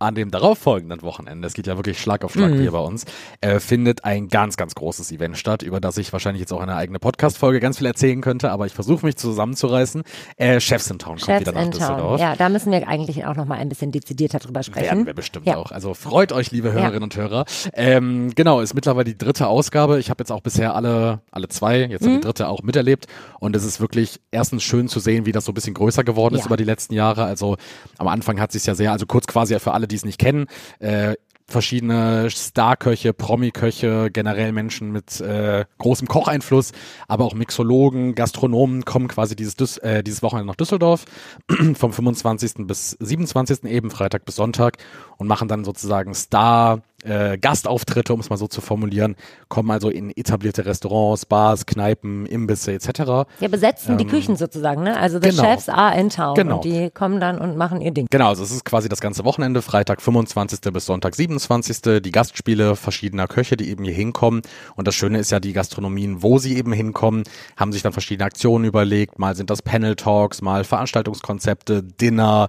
an dem darauffolgenden Wochenende, es geht ja wirklich Schlag auf Schlag mhm. hier bei uns, äh, findet ein ganz, ganz großes Event statt, über das ich wahrscheinlich jetzt auch eine eigene Podcast-Folge ganz viel erzählen könnte, aber ich versuche mich zusammenzureißen. Äh, Chefs in Town kommt Chefs wieder nach Düsseldorf. Ja, da müssen wir eigentlich auch nochmal ein bisschen dezidierter drüber sprechen. Werden wir bestimmt ja. auch. Also freut euch, liebe Hörerinnen ja. und Hörer. Ähm, genau, ist mittlerweile die dritte Ausgabe. Ich habe jetzt auch bisher alle, alle zwei, jetzt mhm. die dritte auch miterlebt. Und es ist wirklich erstens schön zu sehen, wie das so ein bisschen größer geworden ist ja. über die letzten Jahre. Also am Anfang hat sich ja sehr, also kurz quasi für alle, die es nicht kennen, äh, verschiedene Starköche, Promi-Köche, generell Menschen mit äh, großem Kocheinfluss, aber auch Mixologen, Gastronomen kommen quasi dieses, Düs- äh, dieses Wochenende nach Düsseldorf vom fünfundzwanzigsten bis siebenundzwanzigsten eben, Freitag bis Sonntag und machen dann sozusagen Star- Äh, Gastauftritte, um es mal so zu formulieren, kommen also in etablierte Restaurants, Bars, Kneipen, Imbisse et cetera. Ja, besetzen ähm, die Küchen sozusagen, ne? Also the genau. Chefs are in town genau. und die kommen dann und machen ihr Ding. Genau, also es ist quasi das ganze Wochenende, Freitag fünfundzwanzigsten bis Sonntag siebenundzwanzigsten Die Gastspiele verschiedener Köche, die eben hier hinkommen. Und das Schöne ist ja, die Gastronomien, wo sie eben hinkommen, haben sich dann verschiedene Aktionen überlegt. Mal sind das Panel-Talks, mal Veranstaltungskonzepte, Dinner,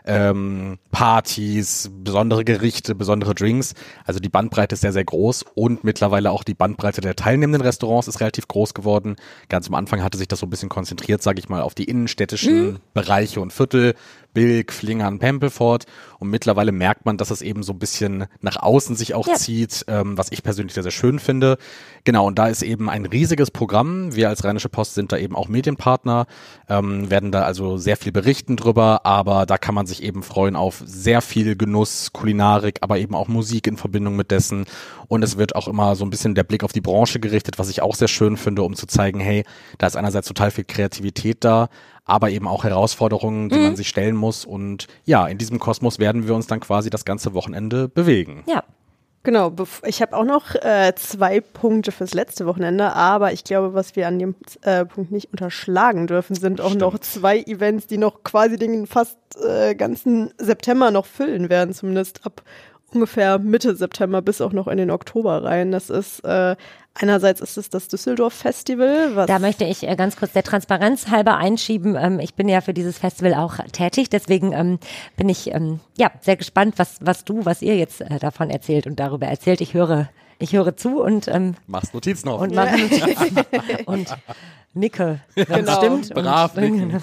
ähm, Partys, besondere Gerichte, besondere Drinks. Also die Bandbreite ist sehr, sehr groß und mittlerweile auch die Bandbreite der teilnehmenden Restaurants ist relativ groß geworden. Ganz am Anfang hatte sich das so ein bisschen konzentriert, sage ich mal, auf die innenstädtischen mhm. Bereiche und Viertel. Bilk, Flingern, Pempelfort und mittlerweile merkt man, dass es eben so ein bisschen nach außen sich auch ja. zieht, ähm, was ich persönlich sehr, sehr schön finde. Genau, und da ist eben ein riesiges Programm. Wir als Rheinische Post sind da eben auch Medienpartner, ähm, werden da also sehr viel berichten drüber, aber da kann man sich eben freuen auf sehr viel Genuss, Kulinarik, aber eben auch Musik in Verbindung mit dessen und es wird auch immer so ein bisschen der Blick auf die Branche gerichtet, was ich auch sehr schön finde, um zu zeigen, hey, da ist einerseits total viel Kreativität da, aber eben auch Herausforderungen, die mhm. man sich stellen muss. Und ja, in diesem Kosmos werden wir uns dann quasi das ganze Wochenende bewegen. Ja. Genau, ich habe auch noch äh, zwei Punkte fürs letzte Wochenende, aber ich glaube, was wir an dem äh, Punkt nicht unterschlagen dürfen, sind auch Stimmt. noch zwei Events, die noch quasi den fast äh, ganzen September noch füllen werden, zumindest ab ungefähr Mitte September bis auch noch in den Oktober rein. Das ist äh, einerseits ist es das Düsseldorf-Festival. Was da möchte ich äh, ganz kurz der Transparenz halber einschieben. Ähm, ich bin ja für dieses Festival auch tätig, deswegen ähm, bin ich ähm, ja sehr gespannt, was was du, was ihr jetzt äh, davon erzählt und darüber erzählt. Ich höre, ich höre zu und ähm, machst Notizen auf. Und mache Notizen und nicke. Genau. Stimmt. Brav nicken.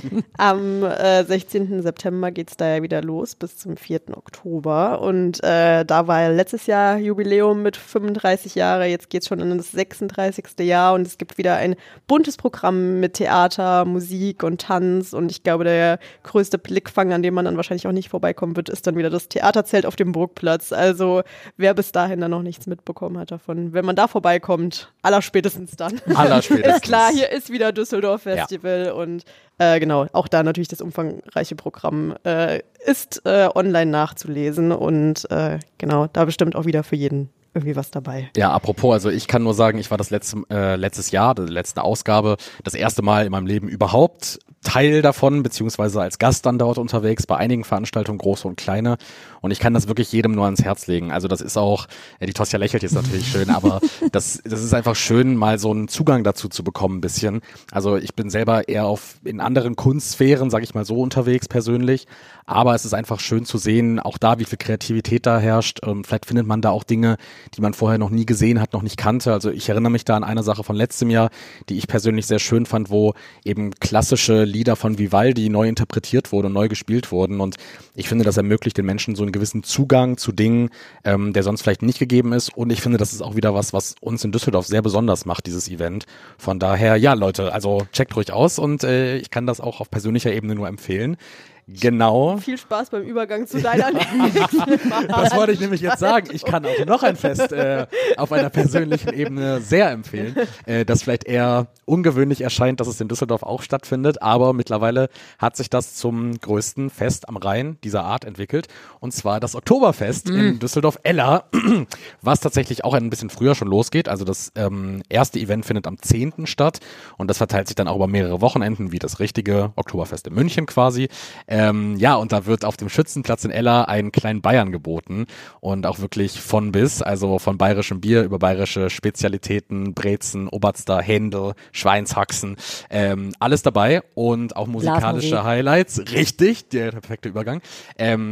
Am äh, sechzehnten September geht's da ja wieder los bis zum vierten Oktober und äh, da war letztes Jahr Jubiläum mit fünfunddreißig Jahre, jetzt geht's schon in das sechsunddreißigste Jahr und es gibt wieder ein buntes Programm mit Theater, Musik und Tanz und ich glaube, der größte Blickfang, an dem man dann wahrscheinlich auch nicht vorbeikommen wird, ist dann wieder das Theaterzelt auf dem Burgplatz. Also wer bis dahin dann noch nichts mitbekommen hat davon, wenn man da vorbeikommt, allerspätestens dann. Allerspätestens. Ist klar, hier ist wieder Düsseldorf Festival ja. und äh, genau, auch da natürlich das umfangreiche Programm äh, ist äh, online nachzulesen und äh, genau, da bestimmt auch wieder für jeden irgendwie was dabei. Ja, apropos, also ich kann nur sagen, ich war das letzte, äh, letztes Jahr, die letzte Ausgabe, das erste Mal in meinem Leben überhaupt Teil davon, beziehungsweise als Gast dann dort unterwegs, bei einigen Veranstaltungen, große und kleine. Und ich kann das wirklich jedem nur ans Herz legen. Also das ist auch, ja, die Tosja lächelt jetzt natürlich schön, aber das, das ist einfach schön, mal so einen Zugang dazu zu bekommen ein bisschen. Also ich bin selber eher auf in anderen Kunstsphären, sag ich mal so, unterwegs persönlich. Aber es ist einfach schön zu sehen, auch da, wie viel Kreativität da herrscht. Ähm, vielleicht findet man da auch Dinge, die man vorher noch nie gesehen hat, noch nicht kannte. Also ich erinnere mich da an eine Sache von letztem Jahr, die ich persönlich sehr schön fand, wo eben klassische Lieder von Vivaldi neu interpretiert wurden und neu gespielt wurden. Und ich finde, das ermöglicht den Menschen so einen gewissen Zugang zu Dingen, ähm, der sonst vielleicht nicht gegeben ist. Und ich finde, das ist auch wieder was, was uns in Düsseldorf sehr besonders macht, dieses Event. Von daher, ja Leute, also checkt ruhig aus und äh, ich kann das auch auf persönlicher Ebene nur empfehlen. Genau. Viel Spaß beim Übergang zu deiner nächsten. Das wollte ich nämlich jetzt sagen. Ich kann auch noch ein Fest äh, auf einer persönlichen Ebene sehr empfehlen, äh, das vielleicht eher ungewöhnlich erscheint, dass es in Düsseldorf auch stattfindet, aber mittlerweile hat sich das zum größten Fest am Rhein dieser Art entwickelt, und zwar das Oktoberfest mhm. in Düsseldorf-Eller, was tatsächlich auch ein bisschen früher schon losgeht. Also das ähm, erste Event findet am zehnten statt und das verteilt sich dann auch über mehrere Wochenenden, wie das richtige Oktoberfest in München quasi. Ähm, ja, und da wird auf dem Schützenplatz in Eller ein klein Bayern geboten und auch wirklich von bis, also von bayerischem Bier über bayerische Spezialitäten, Brezen, Oberster, Händel, Schweinshaxen, ähm, alles dabei und auch musikalische Highlights. Richtig, der perfekte Übergang. Ähm,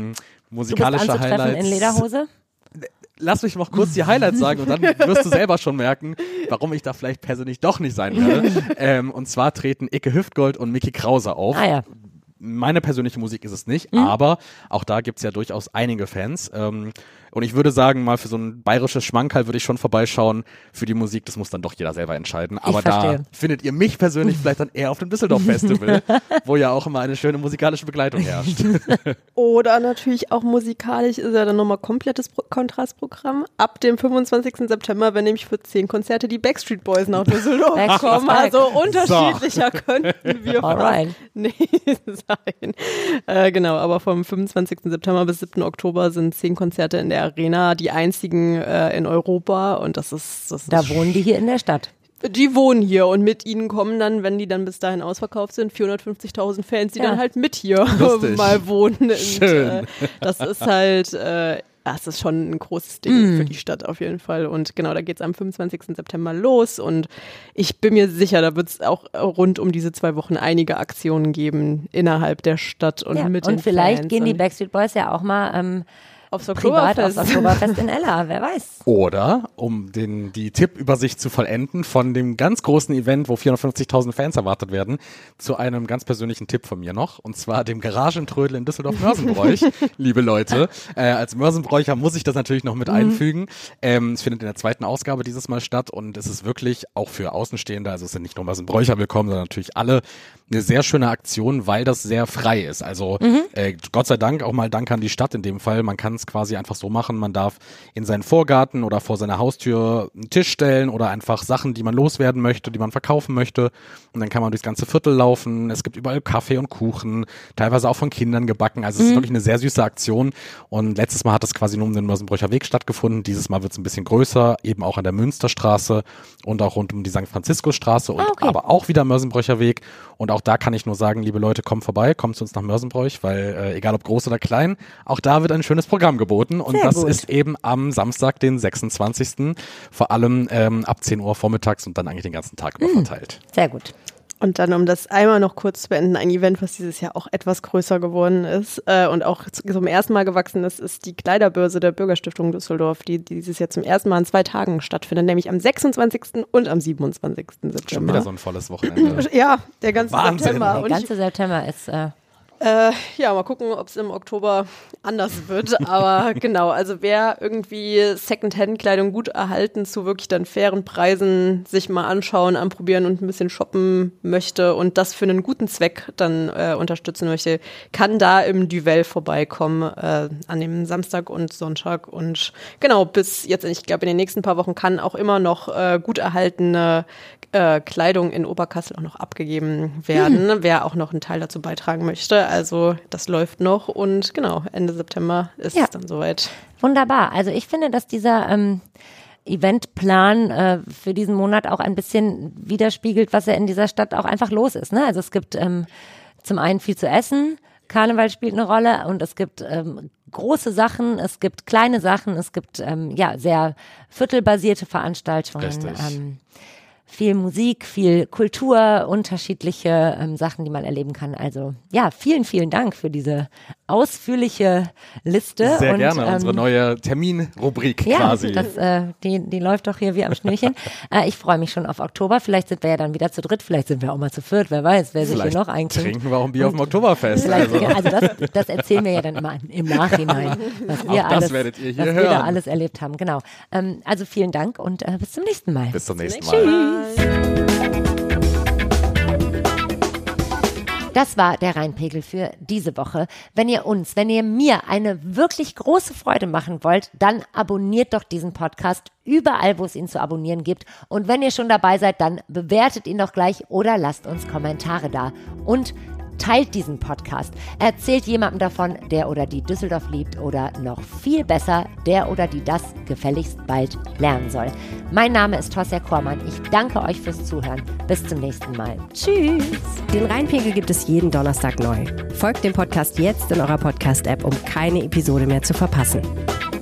musikalische du bist anzutreffen Highlights. in Lederhose? Lass mich noch kurz die Highlights sagen und dann wirst du selber schon merken, warum ich da vielleicht persönlich doch nicht sein werde. ähm, und zwar treten Icke Hüftgold und Micky Krause auf. Ah ja. Meine persönliche Musik ist es nicht, Mhm. aber auch da gibt's ja durchaus einige Fans. Ähm, und ich würde sagen, mal für so ein bayerisches Schmankerl würde ich schon vorbeischauen. Für die Musik, das muss dann doch jeder selber entscheiden. Aber da verstehe. findet ihr mich persönlich vielleicht dann eher auf dem Düsseldorf Festival, wo ja auch immer eine schöne musikalische Begleitung herrscht. Oder natürlich auch musikalisch ist ja dann nochmal komplettes Pro- Kontrastprogramm. Ab dem fünfundzwanzigsten September, wenn nämlich für zehn Konzerte die Backstreet Boys nach Düsseldorf Backstreet kommen. Boys. Also unterschiedlicher könnten wir Alright. fast nicht sein. Äh, genau, aber vom fünfundzwanzigsten September bis siebten Oktober sind zehn Konzerte in der Arena, die einzigen äh, in Europa. Und das ist, das Da ist wohnen die hier in der Stadt. Die wohnen hier und mit ihnen kommen dann, wenn die dann bis dahin ausverkauft sind, vierhundertfünfzigtausend Fans, die Ja. dann halt mit hier Lustig. mal wohnen. Und, Schön. äh, das ist halt, äh, das ist schon ein großes Ding für die Stadt auf jeden Fall. Und genau, da geht's am fünfundzwanzigsten September los und ich bin mir sicher, da wird's auch rund um diese zwei Wochen einige Aktionen geben innerhalb der Stadt und Ja. mit Und den vielleicht Fans gehen die und Backstreet Boys ja auch mal ähm, aufs privat aufs Oktoberfest. Oktoberfest in Ella, wer weiß. Oder, um den, die Tippübersicht zu vollenden, von dem ganz großen Event, wo vierhundertfünfzigtausend Fans erwartet werden, zu einem ganz persönlichen Tipp von mir noch, und zwar dem Garagentrödel in Düsseldorf-Mörsenbräuch, liebe Leute. Äh, als Mörsenbräucher muss ich das natürlich noch mit einfügen. Ähm, es findet in der zweiten Ausgabe dieses Mal statt und es ist wirklich auch für Außenstehende, also es sind nicht nur Mörsenbräucher willkommen, sondern natürlich alle, eine sehr schöne Aktion, weil das sehr frei ist. Also äh, Gott sei Dank auch mal Dank an die Stadt in dem Fall. Man kann es quasi einfach so machen, man darf in seinen Vorgarten oder vor seiner Haustür einen Tisch stellen oder einfach Sachen, die man loswerden möchte, die man verkaufen möchte, und dann kann man durchs ganze Viertel laufen. Es gibt überall Kaffee und Kuchen, teilweise auch von Kindern gebacken. Also es ist wirklich eine sehr süße Aktion und letztes Mal hat es quasi nur um den Mörsenbräucher Weg stattgefunden. Dieses Mal wird es ein bisschen größer, eben auch an der Münsterstraße und auch rund um die Sankt Franziskusstraße und Ah, okay. aber auch wieder Mörsenbräucher Weg. Und auch da kann ich nur sagen, liebe Leute, kommt vorbei, kommt zu uns nach Mörsenbräuch, weil äh, egal ob groß oder klein, auch da wird ein schönes Programm geboten. Und Sehr das gut. ist eben am Samstag, den sechsundzwanzigsten Vor allem ähm, ab zehn Uhr vormittags und dann eigentlich den ganzen Tag über verteilt. Sehr gut. Und dann, um das einmal noch kurz zu beenden, ein Event, was dieses Jahr auch etwas größer geworden ist äh, und auch zum ersten Mal gewachsen ist, ist die Kleiderbörse der Bürgerstiftung Düsseldorf, die, die dieses Jahr zum ersten Mal an zwei Tagen stattfindet, nämlich am sechsundzwanzigsten und am siebenundzwanzigsten Schon September. wieder so ein volles Wochenende. Ja, der ganze Wahnsinn. September. Der Und ich, ganze September ist äh, äh, ja, mal gucken, ob es im Oktober anders wird. Aber genau, also wer irgendwie Secondhand-Kleidung gut erhalten zu wirklich dann fairen Preisen sich mal anschauen, anprobieren und ein bisschen shoppen möchte und das für einen guten Zweck dann äh, unterstützen möchte, kann da im Duvel vorbeikommen äh, an dem Samstag und Sonntag. Und genau, bis jetzt, ich glaube, in den nächsten paar Wochen kann auch immer noch äh, gut erhaltene äh, Kleidung in Oberkassel auch noch abgegeben werden, hm. wer auch noch einen Teil dazu beitragen möchte. Also das läuft noch und genau, Ende September ist Ja. es dann soweit. wunderbar. Also ich finde, dass dieser ähm, Eventplan äh, für diesen Monat auch ein bisschen widerspiegelt, was ja in dieser Stadt auch einfach los ist. Ne? Also es gibt ähm, zum einen viel zu essen, Karneval spielt eine Rolle und es gibt ähm, große Sachen, es gibt kleine Sachen, es gibt ähm, ja sehr viertelbasierte Veranstaltungen. Richtig. Ähm, viel Musik, viel Kultur, unterschiedliche ähm, Sachen, die man erleben kann. Also ja, vielen, vielen Dank für diese ausführliche Liste. Sehr und, gerne, ähm, unsere neue Terminrubrik ja, quasi. das, äh, die, die läuft doch hier wie am Schnürchen. äh, ich freue mich schon auf Oktober. Vielleicht sind wir ja dann wieder zu dritt, vielleicht sind wir auch mal zu viert, wer weiß, wer sich Vielleicht hier noch einklingt. trinken wir auch ein Bier auf dem Oktoberfest. Vielleicht, Also. also das, das erzählen wir ja dann immer im Nachhinein, was wir, Auch das alles, werdet ihr hier was wir da hören. alles erlebt haben. Genau. Ähm, also vielen Dank und äh, bis zum nächsten Mal. Bis zum nächsten Mal. Das war der Rheinpegel für diese Woche. Wenn ihr uns, wenn ihr mir eine wirklich große Freude machen wollt, dann abonniert doch diesen Podcast überall, wo es ihn zu abonnieren gibt. Und wenn ihr schon dabei seid, dann bewertet ihn doch gleich oder lasst uns Kommentare da. Und teilt diesen Podcast. Erzählt jemandem davon, der oder die Düsseldorf liebt oder noch viel besser, der oder die das gefälligst bald lernen soll. Mein Name ist Tosja Kormann. Ich danke euch fürs Zuhören. Bis zum nächsten Mal. Tschüss. Den Rheinpegel gibt es jeden Donnerstag neu. Folgt dem Podcast jetzt in eurer Podcast-App, um keine Episode mehr zu verpassen.